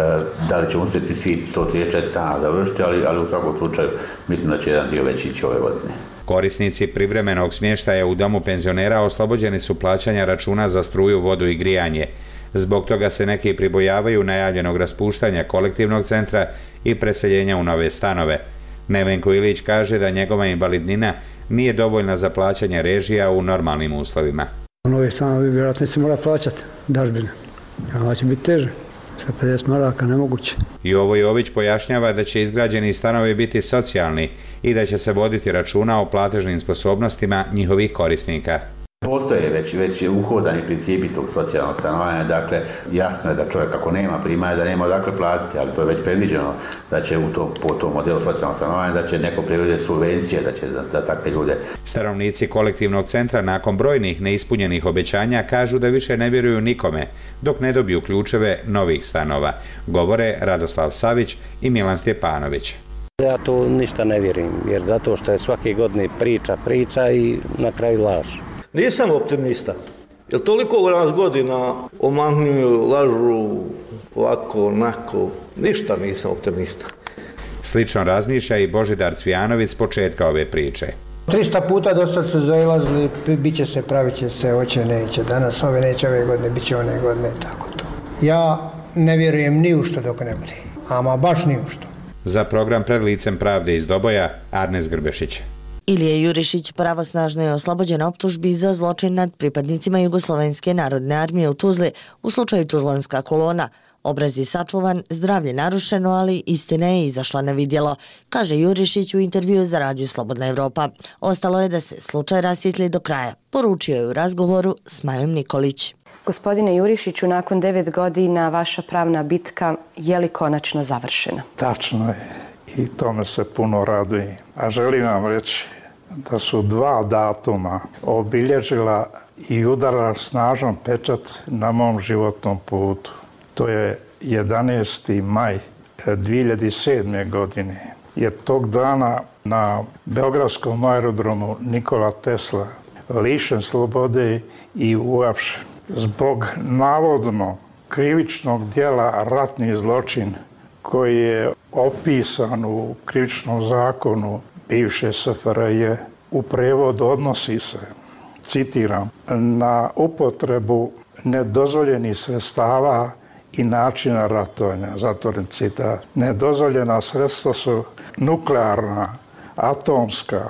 da li će uspjeti svi sto trideset četiri stana završiti, ali, ali u svakom slučaju mislim da će jedan dio već ići ove godine. Korisnici privremenog smještaja u domu penzionera oslobođeni su plaćanja računa za struju, vodu i grijanje. Zbog toga se neki pribojavaju najavljenog raspuštanja kolektivnog centra i preseljenja u nove stanove. Nevenko Ilić kaže da njegova invalidnina nije dovoljna za plaćanje režija u normalnim uslovima. U nove stanovi vjerojatno se mora plaćati dažbine. Ovo će biti teže. Sa pedeset maraka nemoguće. Jovo Jović pojašnjava da će izgrađeni stanovi biti socijalni i da će se voditi računa o platežnim sposobnostima njihovih korisnika. Postoje već, već uhodani principi tog socijalnog stanovanja, dakle jasno je da čovjek ako nema primanja da nema odakle platiti, ali to je već predviđeno da će u tom, po tom modelu socijalnog stanovanja da će neko prevede subvencije da će da, da takve ljude. Stanovnici kolektivnog centra nakon brojnih neispunjenih obećanja kažu da više ne vjeruju nikome dok ne dobiju ključeve novih stanova, govore Radoslav Savić i Milan Stjepanović. Ja to ništa ne vjerujem, jer zato što je svake godine priča, priča i na kraju laž. Nisam optimista, jer toliko nas godina omanjuju, lažu, ovako, onako, ništa nisam optimista. Slično razmišlja i Božidar Cvijanović s početka ove priče. trista puta do sad su zailazili, bit će se, pravit će se, hoće, neće, danas ove neće ove godine, bit će one godine, tako to. Ja ne vjerujem ni u što dok ne bude, ama baš ni u što. Za program Pred licem pravde iz Doboja, Arnes Grbešić. Ilija Jurišić pravosnažno je oslobođen optužbi za zločin nad pripadnicima Jugoslovenske narodne armije u Tuzli u slučaju Tuzlanska kolona. Obraz je sačuvan, zdravlje narušeno, ali istina je izašla na vidjelo, kaže Jurišić u intervju za Radio Slobodna Evropa. Ostalo je da se slučaj rasvijetli do kraja, poručio je u razgovoru s Majom Nikolić. Gospodine Jurišiću, nakon devet godina vaša pravna bitka je li konačno završena? Tačno je i tome se puno radujem. A želim vam reći da su dva datuma obilježila i udarala snažan pečat na mom životnom putu. To je jedanaesti maj dvije hiljade sedme. godine. Jer tog dana na beogradskom aerodromu Nikola Tesla lišen slobode i uhapšen zbog navodno krivičnog djela ratni zločin koji je opisan u krivičnom zakonu bivše S F R J. U prevodu odnosi se, citiram, na upotrebu nedozvoljenih sredstava i načina ratovanja, zatvoren citat. Nedozvoljena sredstva su nuklearna, atomska,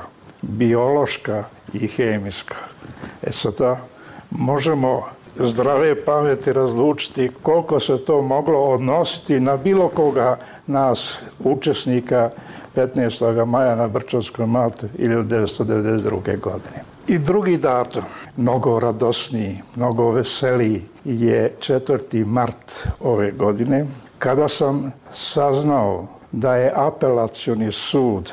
biološka i hemijska. E sada možemo zdrave pameti razlučiti koliko se to moglo odnositi na bilo koga nas učesnika petnaestog maja na Brčanskoj Malti hiljadu devetsto devedeset druge. godine. I drugi datum, mnogo radosniji, mnogo veseliji, je četvrti mart ove godine, kada sam saznao da je apelacioni sud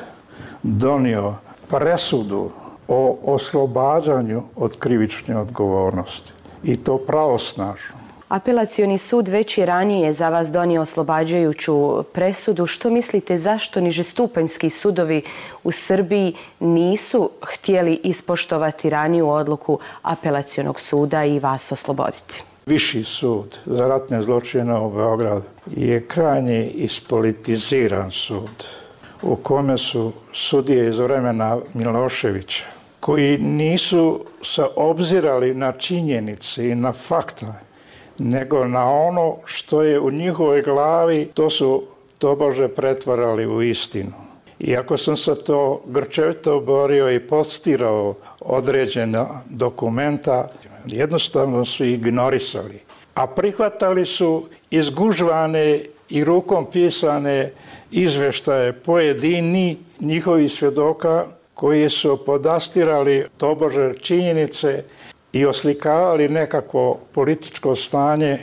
donio presudu o oslobađanju od krivične odgovornosti. I to pravosnažno. Apelacioni sud već i ranije za vas donio oslobađajuću presudu. Što mislite zašto nižestupanjski sudovi u Srbiji nisu htjeli ispoštovati raniju odluku apelacionog suda i vas osloboditi? Viši sud za ratne zločine u Beogradu je krajnje ispolitiziran sud u kome su sudije iz vremena Miloševića koji nisu se obzirali na činjenice i na fakta, nego na ono što je u njihovoj glavi, to su tobože pretvarali u istinu. Iako sam se to grčevito borio i postirao određena dokumenta, jednostavno su ignorisali. A prihvatali su izgužvane i rukom pisane izveštaje pojedini njihovi svjedoka koji su podastirali tobože činjenice i oslikavali nekakvo političko stanje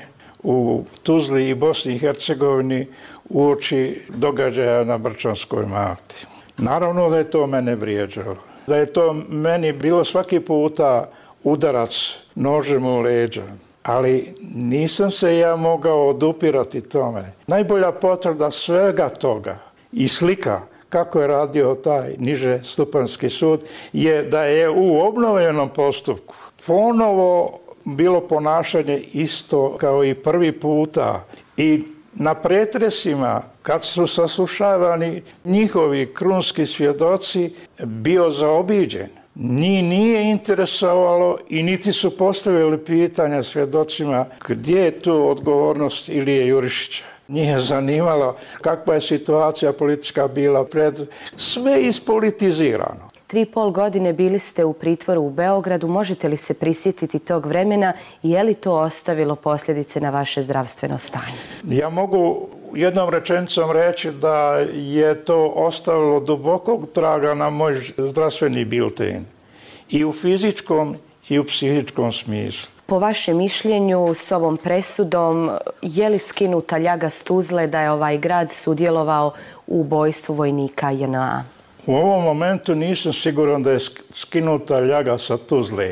u Tuzli i Bosni i Hercegovini uoči događaja na Brčanskoj Malti. Naravno da je to mene vrijeđalo. Da je to meni bilo svaki puta udarac nožem u leđa. Ali nisam se ja mogao odupirati tome. Najbolja potvrda svega toga i slika kako je radio taj niže stupanjski sud je da je u obnovljenom postupku ponovo bilo ponašanje isto kao i prvi puta i na pretresima kad su saslušavani njihovi krunski svjedoci bio zaobiđen. Njih nije interesovalo i niti su postavili pitanja svjedocima gdje je tu odgovornost Ilije Jurišića. Njih je zanimalo kakva je situacija politička bila pred, sve ispolitizirano. Tri i pol godine bili ste u pritvoru u Beogradu. Možete li se prisjetiti tog vremena i je li to ostavilo posljedice na vaše zdravstveno stanje? Ja mogu jednom rečenicom reći da je to ostavilo dubokog traga na moj zdravstveni bilten. I u fizičkom i u psihičkom smislu. Po vašem mišljenju s ovom presudom je li skinuta ljaga s Tuzle da je ovaj grad sudjelovao u ubojstvu vojnika J N A? U ovom momentu nisam siguran da je skinuta ljaga sa Tuzle,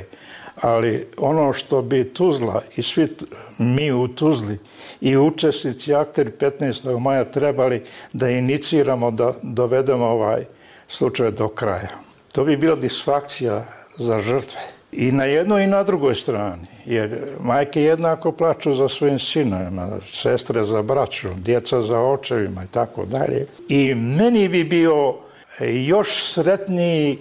ali ono što bi Tuzla i svi mi u Tuzli i učesnici akteri petnaestog maja trebali da iniciramo, da dovedemo ovaj slučaj do kraja. To bi bila disfakcija za žrtve. I na jednoj i na drugoj strani, jer majke jednako plaču za svojim sinovima, sestre za braću, djeca za očevima i tako dalje. I meni bi bio još sretniji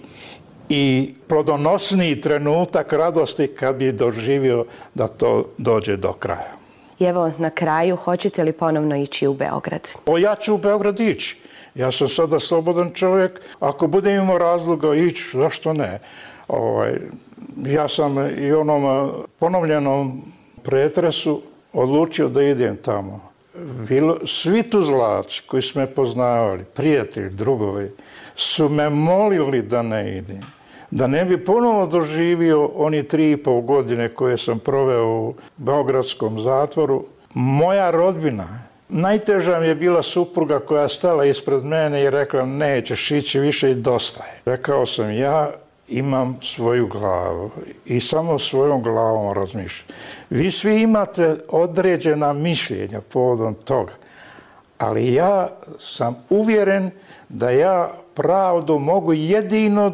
i plodonosniji trenutak radosti kad bi doživio da to dođe do kraja. I evo na kraju, hoćete li ponovno ići u Beograd? O, ja ću u Beograd ići. Ja sam sada slobodan čovjek. Ako budem imao razloga ići, zašto ne? Ovaj, ja sam i onom ponovljenom pretresu odlučio da idem tamo. Bilo, svi Tuzlaci koji su me poznavali, prijatelji, drugovi, su me molili da ne idem. Da ne bi ponovno doživio oni tri i pol godine koje sam proveo u beogradskom zatvoru. Moja rodbina, najteža mi je bila supruga koja je stala ispred mene i rekla nećeš ići više i dosta je. Rekao sam ja imam svoju glavu i samo svojom glavom razmišljam. Vi svi imate određena mišljenja povodom toga, ali ja sam uvjeren da ja pravdu mogu jedino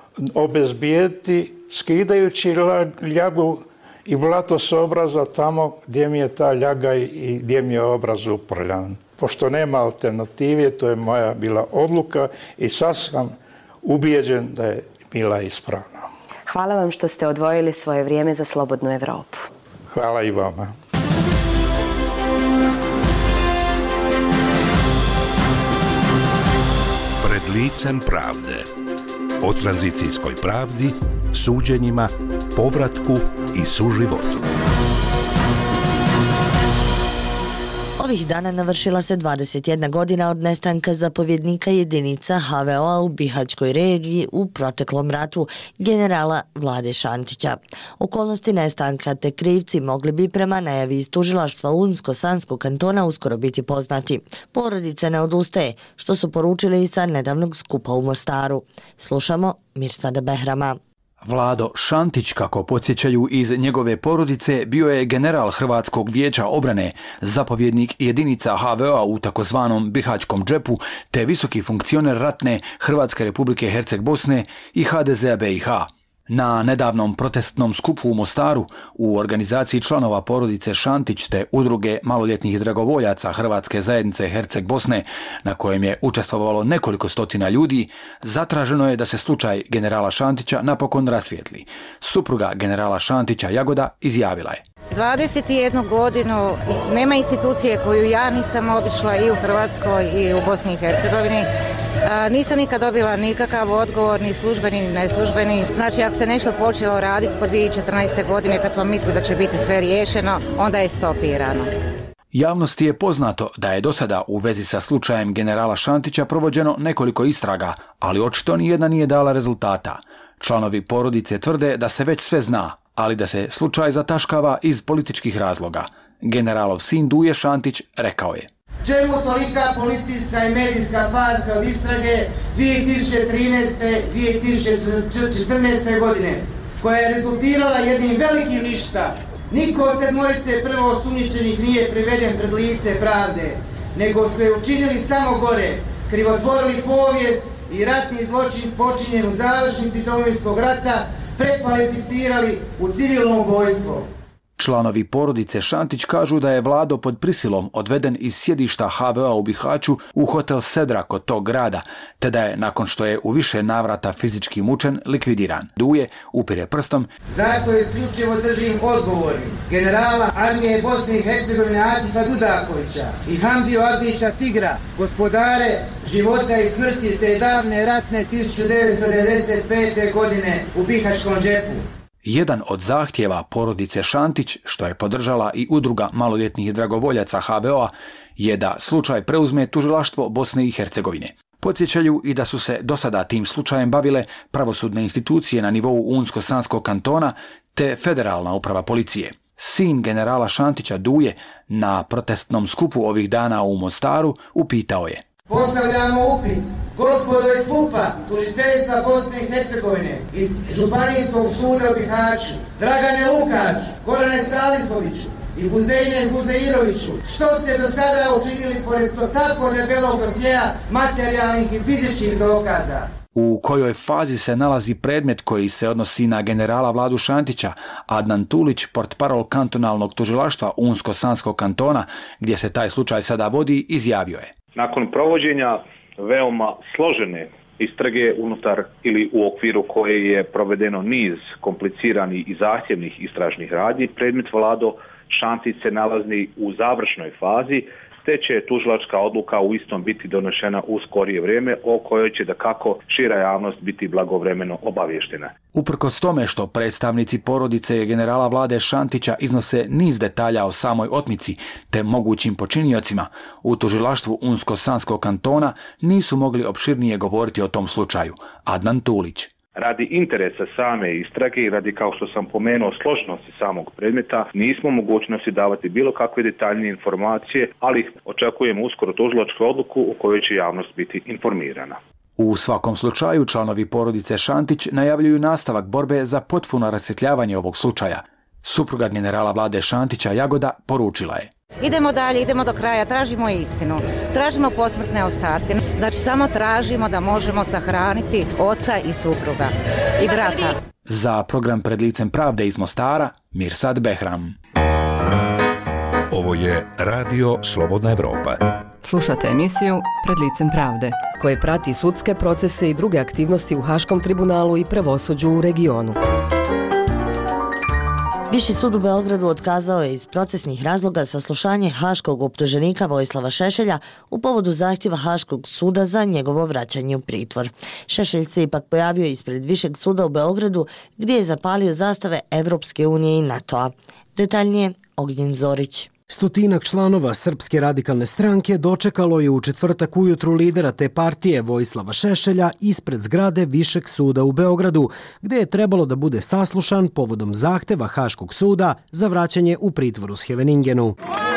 obezbijediti skidajući ljagu i blato s obraza tamo gdje mi je ta ljaga i gdje mi je obraz uprljan. Pošto nema alternative, to je moja bila odluka i sad sam ubijeđen da je bila ispravna. Hvala vam što ste odvojili svoje vrijeme za Slobodnu Evropu. Hvala i vama. Pred licem pravde. O tranzicijskoj pravdi, suđenjima, povratku i suživotu. Ovih dana navršila se dvadeset jedna godina od nestanka zapovjednika jedinica H V O-a u Bihaćkoj regiji u proteklom ratu, generala Vlade Šantića. Okolnosti nestanka te krivci mogli bi prema najavi iz tužilaštva Unsko-Sanskog kantona uskoro biti poznati. Porodice ne odustaje, što su poručili i sa nedavnog skupa u Mostaru. Slušamo Mirsada Behrama. Vlado Šantić, kako podsjećaju iz njegove porodice, bio je general Hrvatskog vijeća obrane, zapovjednik jedinica H V O-a u takozvanom Bihaćkom džepu, te visoki funkcioner ratne Hrvatske Republike Herceg Bosne i H D Z-a B i H. Na nedavnom protestnom skupu u Mostaru u organizaciji članova porodice Šantić te udruge maloljetnih dragovoljaca Hrvatske zajednice Herceg Bosne, na kojem je učestvovalo nekoliko stotina ljudi, zatraženo je da se slučaj generala Šantića napokon rasvijetli. Supruga generala Šantića Jagoda izjavila je: dvadeset jednu godinu nema institucije koju ja nisam obišla i u Hrvatskoj i u Bosni i Hercegovini A, nisam nikad dobila nikakav odgovor, ni službeni, ni neslužbeni. Znači, ako se nešto počelo raditi po dvije tisuće četrnaeste. godine, kad smo mislili da će biti sve riješeno, onda je stopirano. Javnosti je poznato da je do sada u vezi sa slučajem generala Šantića provođeno nekoliko istraga, ali očito nijedna nije dala rezultata. Članovi porodice tvrde da se već sve zna, ali da se slučaj zataškava iz političkih razloga. Generalov sin Duje Šantić rekao je: Čemu tolika policijska i medijska farsa od istrage dvije tisuće trinaeste. dvije tisuće četrnaeste. godine, koja je rezultirala jednim velikim ništa? Niko od sedmorice prvo osumnjičenih nije priveden pred lice pravde, nego su je učinili samo gore, krivotvorili povijest i ratni zločin počinjen u završnici Domovinskog rata prekvalificirali u civilno ubojstvo. Članovi porodice Šantić kažu da je Vlado pod prisilom odveden iz sjedišta ha ve a u Bihaću u hotel Sedra kod tog grada, te da je, nakon što je u više navrata fizički mučen, likvidiran. Duje upire prstom: Zato isključivo držim odgovornim generala armije Bosne i Hercegovine Atifa Dudakovića i Hamdiju Avdića Tigra, gospodare života i smrti te davne ratne tisuću devetsto devedeset pete. godine u Bihaćkom džepu. Jedan od zahtjeva porodice Šantić, što je podržala i udruga maloljetnih dragovoljaca ha ve o a, je da slučaj preuzme tužilaštvo Bosne i Hercegovine. Podsjećaju i da su se do sada tim slučajem bavile pravosudne institucije na nivou Unsko-Sanskog kantona te federalna uprava policije. Sin generala Šantića Duje na protestnom skupu ovih dana u Mostaru upitao je: Postavljamo upit gospodo iz ef u pe a, tužiteljstva Bosne i Hercegovine i Županijskog suda u Bihaću, Dragane Lukaču, Gorane Salihoviću i Huzeyne Huzeiroviću, što ste do sada učinili pored to tako debelog dosjea materijalnih i fizičkih dokaza? U kojoj fazi se nalazi predmet koji se odnosi na generala Vladu Šantića, Adnan Tulić, portparol kantonalnog tužilaštva Unsko-Sanskog kantona, gdje se taj slučaj sada vodi, izjavio je: Nakon provođenja veoma složene istrage unutar ili u okviru koje je provedeno niz kompliciranih i zahtjevnih istražnih radnji, predmet Vlado Šantić se nalazi u završnoj fazi, te će tužilačka odluka u istom biti donešena u skorije vrijeme, o kojoj će dakako šira javnost biti blagovremeno obavještena. Uprkos tome što predstavnici porodice generala Vlade Šantića iznose niz detalja o samoj otmici te mogućim počiniocima, u tužilaštvu Unsko-Sanskog kantona nisu mogli opširnije govoriti o tom slučaju. Adnan Tulić: Radi interesa same istrage i radi, kao što sam pomenuo, složenosti samog predmeta, nismo mogućnosti davati bilo kakve detaljnije informacije, ali očekujemo uskoro tužilačku odluku o kojoj će javnost biti informirana. U svakom slučaju, članovi porodice Šantić najavljuju nastavak borbe za potpuno rasvjetljavanje ovog slučaja. Supruga generala Vlade Šantića, Jagoda, poručila je: Idemo dalje, idemo do kraja, tražimo istinu, tražimo posmrtne ostatke, znači samo tražimo da možemo sahraniti oca i supruga i brata. Za program Pred licem pravde iz Mostara, Mirsad Behram. Ovo je Radio Slobodna Evropa. Slušate emisiju Pred licem pravde, koje prati sudske procese i druge aktivnosti u Haškom tribunalu i pravosuđu u regionu. Viši sud u Beogradu otkazao je iz procesnih razloga saslušanje haškog optuženika Vojislava Šešelja u povodu zahtjeva Haškog suda za njegovo vraćanje u pritvor. Šešelj se ipak pojavio ispred Višeg suda u Beogradu, gdje je zapalio zastave Evropske unije i NATO-a. Detaljnije Ognjen Zorić. Stotinak članova Srpske radikalne stranke dočekalo je u četvrtak ujutru lidera te partije Vojislava Šešelja ispred zgrade Višeg suda u Beogradu, gdje je trebalo da bude saslušan povodom zahteva Haškog suda za vraćanje u pritvor u Scheveningenu.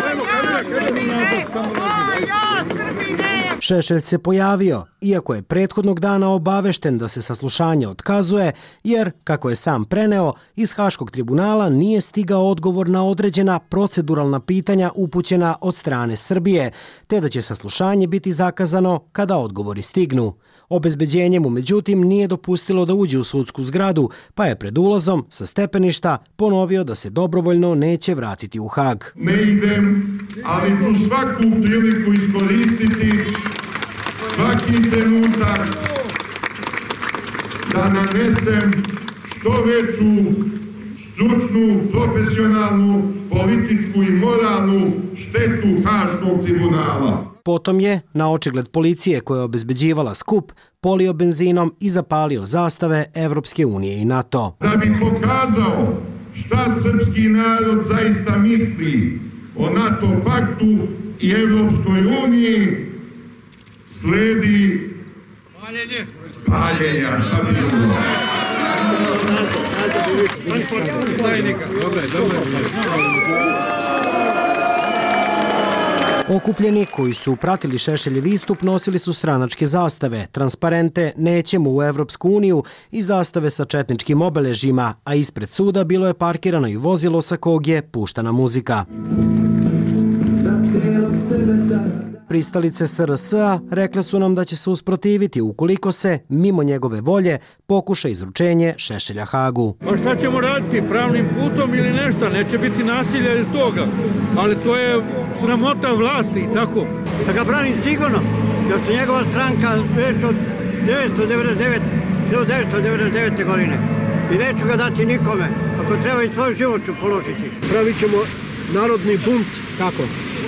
Šešelj se pojavio, iako je prethodnog dana obavešten da se saslušanje otkazuje, jer, kako je sam preneo, iz Haškog tribunala nije stigao odgovor na određena proceduralna pitanja upućena od strane Srbije, te da će saslušanje biti zakazano kada odgovori stignu. Obezbeđenje mu, međutim, nije dopustilo da uđe u sudsku zgradu, pa je pred ulazom sa stepeništa ponovio da se dobrovoljno neće vratiti u Hag. Ne idem, ali ću svaku priliku iskoristiti, svaki trenutak, da nanesem što veću stručnu, profesionalnu, političku i moralnu štetu Haškog tribunala. Potom je, na očigled policije koja je obezbeđivala skup, polio benzinom i zapalio zastave Evropske unije i NATO. Da bi pokazao šta srpski narod zaista misli o NATO paktu i Evropskoj uniji, sledi paljenje. Paljenja, šta bi bilo? Okupljeni koji su pratili Šešeljev istup nosili su stranačke zastave, transparente "Nećemo u Evropsku uniju" i zastave sa četničkim obeležjima, a ispred suda bilo je parkirano i vozilo sa kog je puštana muzika. Pristalice S R S-a rekle su nam da će se usprotiviti ukoliko se, mimo njegove volje, pokuša izručenje Šešelja Hagu. Pa šta ćemo raditi, pravnim putom ili nešto, neće biti nasilja ili toga, ali to je sramota vlasti, tako? Da ga branim sigurno, jer se njegova stranka već od devetsto devedeset devete. godine i neću ga dati nikome, ako treba i svoj život ću položiti. Pravit ćemo narodni bunt. Kako?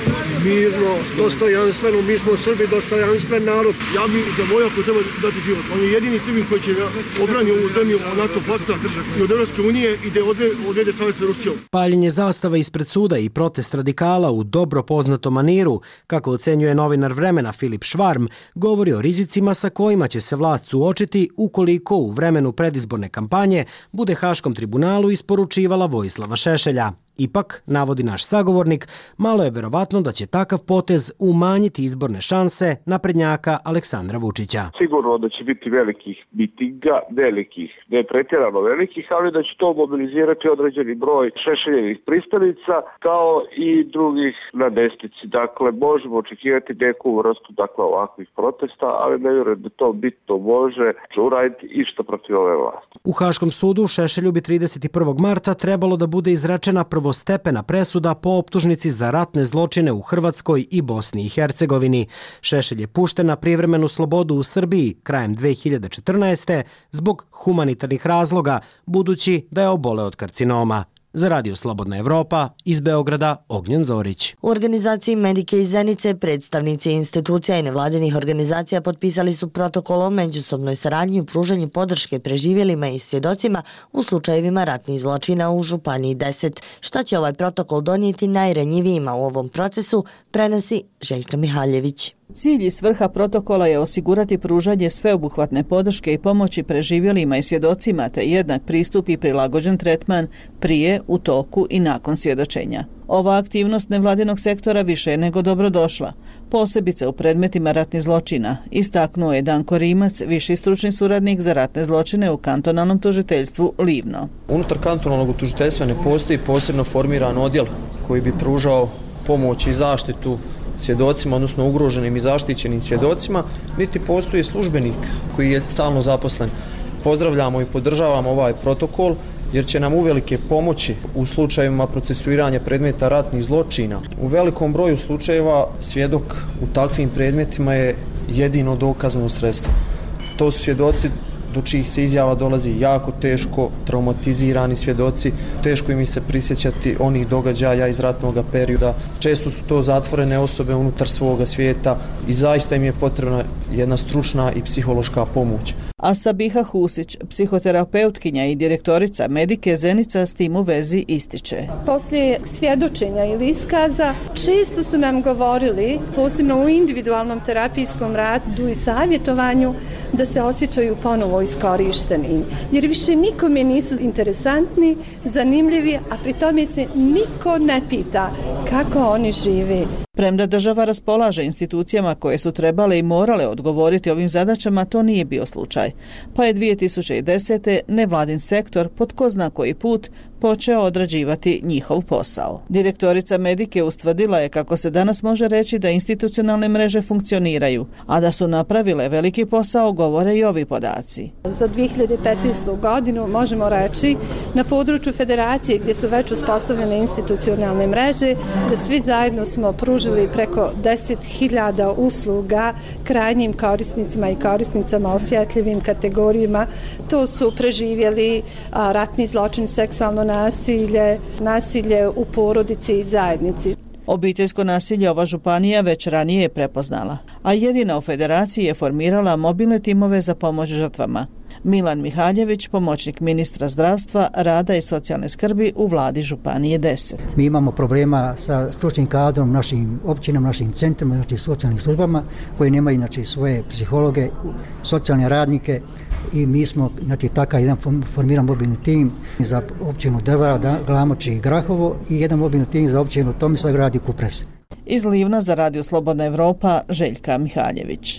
Mirno, dostojanstveno, mi smo Srbi, dostojanstven narod. Ja bi za Vojaka treba dati život. On je jedini Srbin koji će obrani ovu zemlju od NATO pakta i od Evropske unije i da odvede savez sa Rusijom. Paljenje zastava ispred suda i protest radikala u dobro poznatom maniru, kako ocenjuje novinar Vremena Filip Švarm, govori o rizicima sa kojima će se vlast suočiti ukoliko u vremenu predizborne kampanje bude Haškom tribunalu isporučivala Vojislava Šešelja. Ipak, navodi naš sagovornik, malo je verovatno da će takav potez umanjiti izborne šanse naprednjaka Aleksandra Vučića. Sigurno da će biti velikih mitinga, velikih, ne pretjerano velikih, ali da će to mobilizirati određeni broj Šešeljevih pristalica kao i drugih na desnici. Dakle, možemo očekivati neku vrstu dakle, ovakvih protesta, ali ne vjerujem da to bitno može uraditi išta protiv ove vlasti. U Haškom sudu Šešelju bi trideset prvog marta trebalo da bude izrečena prvostepena presuda po optužnici za ratne zločine u Hrvatskoj i Bosni i Hercegovini. Šešelj je pušten na privremenu slobodu u Srbiji krajem dve hiljade četrnaeste. zbog humanitarnih razloga, budući da je oboleo od karcinoma. Za Radio Slobodna Evropa, iz Beograda, Ognjen Zorić. U organizaciji Medike iz Zenice predstavnici institucija i nevladinih organizacija potpisali su protokol o međusobnoj saradnji u pružanju podrške preživjelima i svjedocima u slučajevima ratnih zločina u Županiji deset. Šta će ovaj protokol donijeti najranjivijima u ovom procesu, prenosi Željka Mihaljević. Cilj i svrha protokola je osigurati pružanje sveobuhvatne podrške i pomoći preživjelima i svjedocima te jednak pristup i prilagođen tretman prije, u toku i nakon svjedočenja. Ova aktivnost nevladinog sektora više je nego dobrodošla, posebice u predmetima ratnih zločina, istaknuo je Danko Rimac, viši stručni suradnik za ratne zločine u kantonalnom tužiteljstvu Livno. Unutar kantonalnog tužiteljstva ne postoji posebno formiran odjel koji bi pružao pomoć i zaštitu svjedocima, odnosno ugroženim i zaštićenim svjedocima, niti postoji službenik koji je stalno zaposlen. Pozdravljamo i podržavamo ovaj protokol jer će nam uvelike pomoći u slučajevima procesuiranja predmeta ratnih zločina. U velikom broju slučajeva svjedok u takvim predmetima je jedino dokazno sredstvo. To su svjedoci do čijih se izjava dolazi jako teško, traumatizirani svjedoci, teško im se prisjećati onih događaja iz ratnog perioda. Često su to zatvorene osobe unutar svoga svijeta i zaista im je potrebna jedna stručna i psihološka pomoć. A Sabiha Husić, psihoterapeutkinja i direktorica Medike Zenica, s tim u vezi ističe. Poslije svjedočenja ili iskaza često su nam govorili, posebno u individualnom terapijskom radu i savjetovanju, da se osjećaju ponovo iskorišteni, jer više nikome nisu interesantni, zanimljivi, a pri tome se niko ne pita kako oni žive. Premda država raspolaže institucijama koje su trebale i morale odgovoriti ovim zadaćama, to nije bio slučaj. Pa je dvije tisuće desete. nevladin sektor pod ko zna koji put počeo odrađivati njihov posao. Direktorica Medike ustvrdila je kako se danas može reći da institucionalne mreže funkcioniraju, a da su napravile veliki posao govore i ovi podaci. Za dvije hiljade petnaestu. godinu možemo reći na području federacije gdje su već uspostavljene institucionalne mreže, da svi zajedno smo pružili preko deset hiljada usluga krajnjim korisnicima i korisnicama osjetljivim kategorijama. To su preživjeli ratni zločin, seksualno nasilje, nasilje u porodici i zajednici. Obiteljsko nasilje ova županija već ranije je prepoznala, a jedina u federaciji je formirala mobilne timove za pomoć žrtvama. Milan Mihaljević, pomoćnik ministra zdravstva, rada i socijalne skrbi u vladi Županije deset. Mi imamo problema sa stručnim kadrom, našim općinama, našim centrima, našim socijalnim službama koji nemaju znači, svoje psihologe, socijalne radnike i mi smo znači, takav jedan formiran mobilni tim za općinu Devara, Glamoč i Grahovo i jedan mobilni tim za općinu Tomislavgrad i Kupres. Iz Livna za Radio Slobodna Evropa, Željka Mihaljević.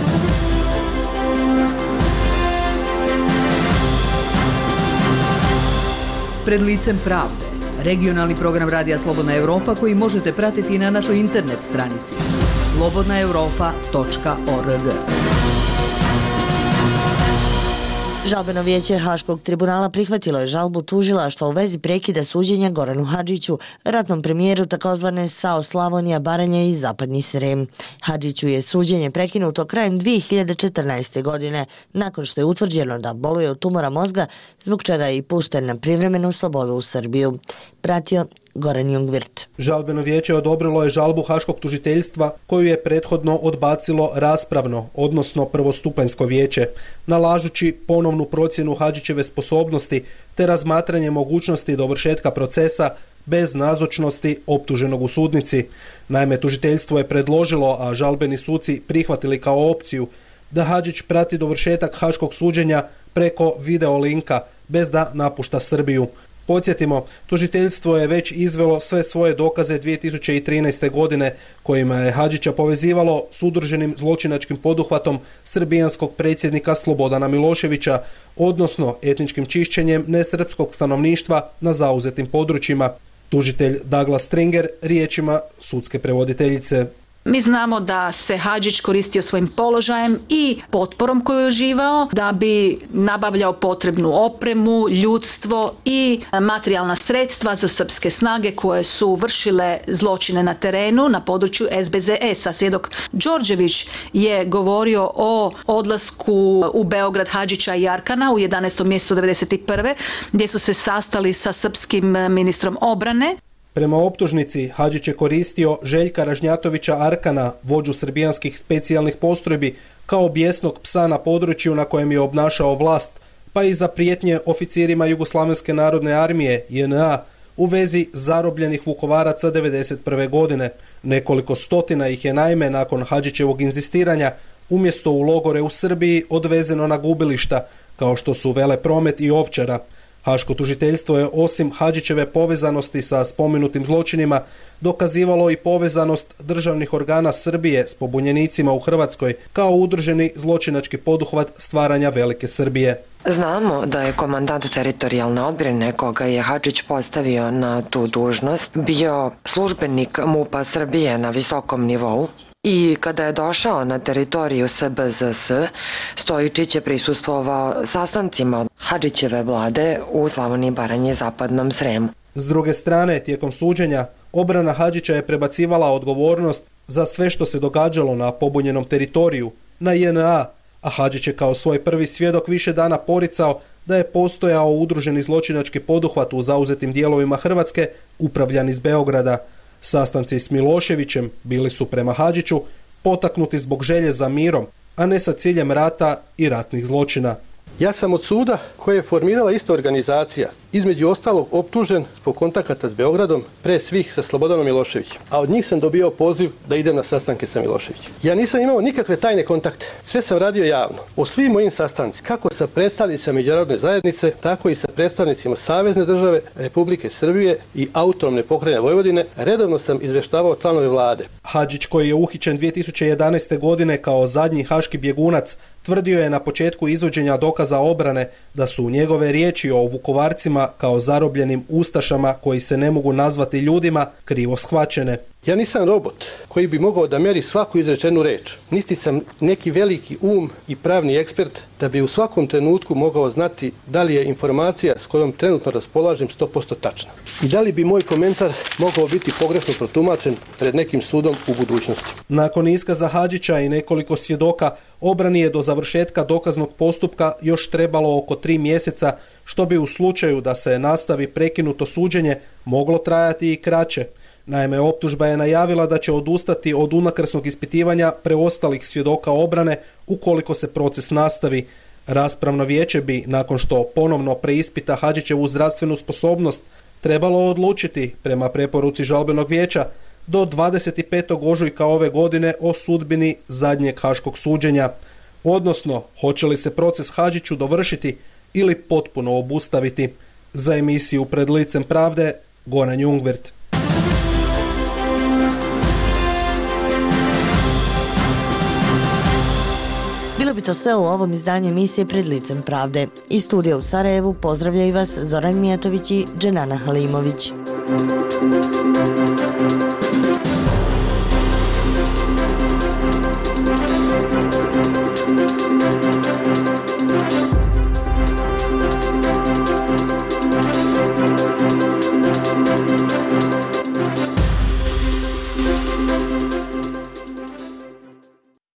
Pred licem pravde, regionalni program Radija Slobodna Evropa koji možete pratiti na našoj internet stranici slobodna europa tačka org. Žalbeno vijeće Haškog tribunala prihvatilo je žalbu tužilaštva u vezi prekida suđenja Goranu Hadžiću, ratnom premijeru takozvane S A O Slavonija, Baranja i Zapadni Srem. Hadžiću je suđenje prekinuto krajem dvije hiljade četrnaeste. godine, nakon što je utvrđeno da boluje od tumora mozga, zbog čega je i pušten na privremenu slobodu u Srbiju. Pratio Goran Jungvirt. Žalbeno vijeće odobrilo je žalbu Haškog tužiteljstva koju je prethodno odbacilo raspravno, odnosno prvostupanjsko vijeće, nalažući ponovnu procjenu Hadžićeve sposobnosti te razmatranje mogućnosti dovršetka procesa bez nazočnosti optuženog u sudnici. Naime, tužiteljstvo je predložilo, a žalbeni suci prihvatili kao opciju, da Hadžić prati dovršetak haškog suđenja preko video linka bez da napušta Srbiju. Podsjetimo, tužiteljstvo je već izvelo sve svoje dokaze dvije tisuće trinaeste. godine kojima je Hadžića povezivalo s udruženim zločinačkim poduhvatom srbijanskog predsjednika Slobodana Miloševića, odnosno etničkim čišćenjem nesrpskog stanovništva na zauzetim područjima. Tužitelj Douglas Stringer riječima sudske prevoditeljice. Mi znamo da se Hadžić koristio svojim položajem i potporom koju je uživao da bi nabavljao potrebnu opremu, ljudstvo i materijalna sredstva za srpske snage koje su vršile zločine na terenu na području S B Z S-a. Svjedok Đorđević je govorio o odlasku u Beograd Hadžića i Arkana u jedanaestom mjesecu devedeset prve. gdje su se sastali sa srpskim ministrom obrane. Prema optužnici, Hadžić je koristio Željka Ražnjatovića Arkana, vođu srbijanskih specijalnih postrojbi, kao bijesnog psa na području na kojem je obnašao vlast, pa i za prijetnje oficirima Jugoslavenske narodne armije, J N A, u vezi zarobljenih Vukovaraca devedeset prve. godine. Nekoliko stotina ih je naime nakon Hadžićevog inzistiranja umjesto u logore u Srbiji odvezeno na gubilišta, kao što su Velepromet i Ovčara. Haško tužiteljstvo je osim Hadžićeve povezanosti sa spomenutim zločinima dokazivalo i povezanost državnih organa Srbije s pobunjenicima u Hrvatskoj kao udruženi zločinački poduhvat stvaranja Velike Srbije. Znamo da je komandant teritorijalne odbrane koga je Hadžić postavio na tu dužnost bio službenik MUP-a Srbije na visokom nivou. I kada je došao na teritoriju S B Z S, Stojičić je prisustvovao sastancima Hadžićeve vlade u Slavoniji, Baranji i Zapadnom Sremu. S druge strane, tijekom suđenja, obrana Hadžića je prebacivala odgovornost za sve što se događalo na pobunjenom teritoriju, na J N A, a Hadžić je kao svoj prvi svjedok više dana poricao da je postojao udruženi zločinački poduhvat u zauzetim dijelovima Hrvatske, upravljan iz Beograda. Sastanci s Miloševićem bili su prema Hadžiću potaknuti zbog želje za mirom, a ne sa ciljem rata i ratnih zločina. Ja sam od suda koje je formirala ista organizacija, između ostalog optužen zbog kontakata s Beogradom, pre svih sa Slobodanom Miloševićem, a od njih sam dobio poziv da idem na sastanke sa Miloševićem. Ja nisam imao nikakve tajne kontakte, sve sam radio javno. O svim mojim sastancima, kako sa predstavnicima međunarodne zajednice, tako i sa predstavnicima Savezne države, Republike Srbije i autonomne pokrajine Vojvodine, redovno sam izveštavao članove vlade. Hadžić, koji je uhićen dvije tisuće jedanaeste. godine kao zadnji haški bjegunac, tvrdio je na početku izvođenja dokaza obrane da su njegove riječi o Vukovarcima kao zarobljenim ustašama koji se ne mogu nazvati ljudima krivo shvaćene. Ja nisam robot koji bi mogao da meri svaku izrečenu reč. Niti sam neki veliki um i pravni ekspert da bi u svakom trenutku mogao znati da li je informacija s kojom trenutno raspolažem sto posto tačna. I da li bi moj komentar mogao biti pogrešno protumačen pred nekim sudom u budućnosti. Nakon iskaza Hadžića i nekoliko svjedoka, obrani je do završetka dokaznog postupka još trebalo oko tri mjeseca, što bi u slučaju da se nastavi prekinuto suđenje moglo trajati i kraće. Naime, optužba je najavila da će odustati od unakrsnog ispitivanja preostalih svjedoka obrane ukoliko se proces nastavi. Raspravno vijeće bi, nakon što ponovno preispita Hadžićevu zdravstvenu sposobnost, trebalo odlučiti, prema preporuci žalbenog vijeća, do dvadeset petog ožujka ove godine o sudbini zadnjeg haškog suđenja, odnosno hoće li se proces Hadžiću dovršiti ili potpuno obustaviti. Za emisiju Pred licem pravde, Goran Jungwirth. Bilo bi to sve u ovom izdanju emisije Pred licem pravde. Iz studija u Sarajevu pozdravljaju vas Zoran Mijatović i Dženana Halimović.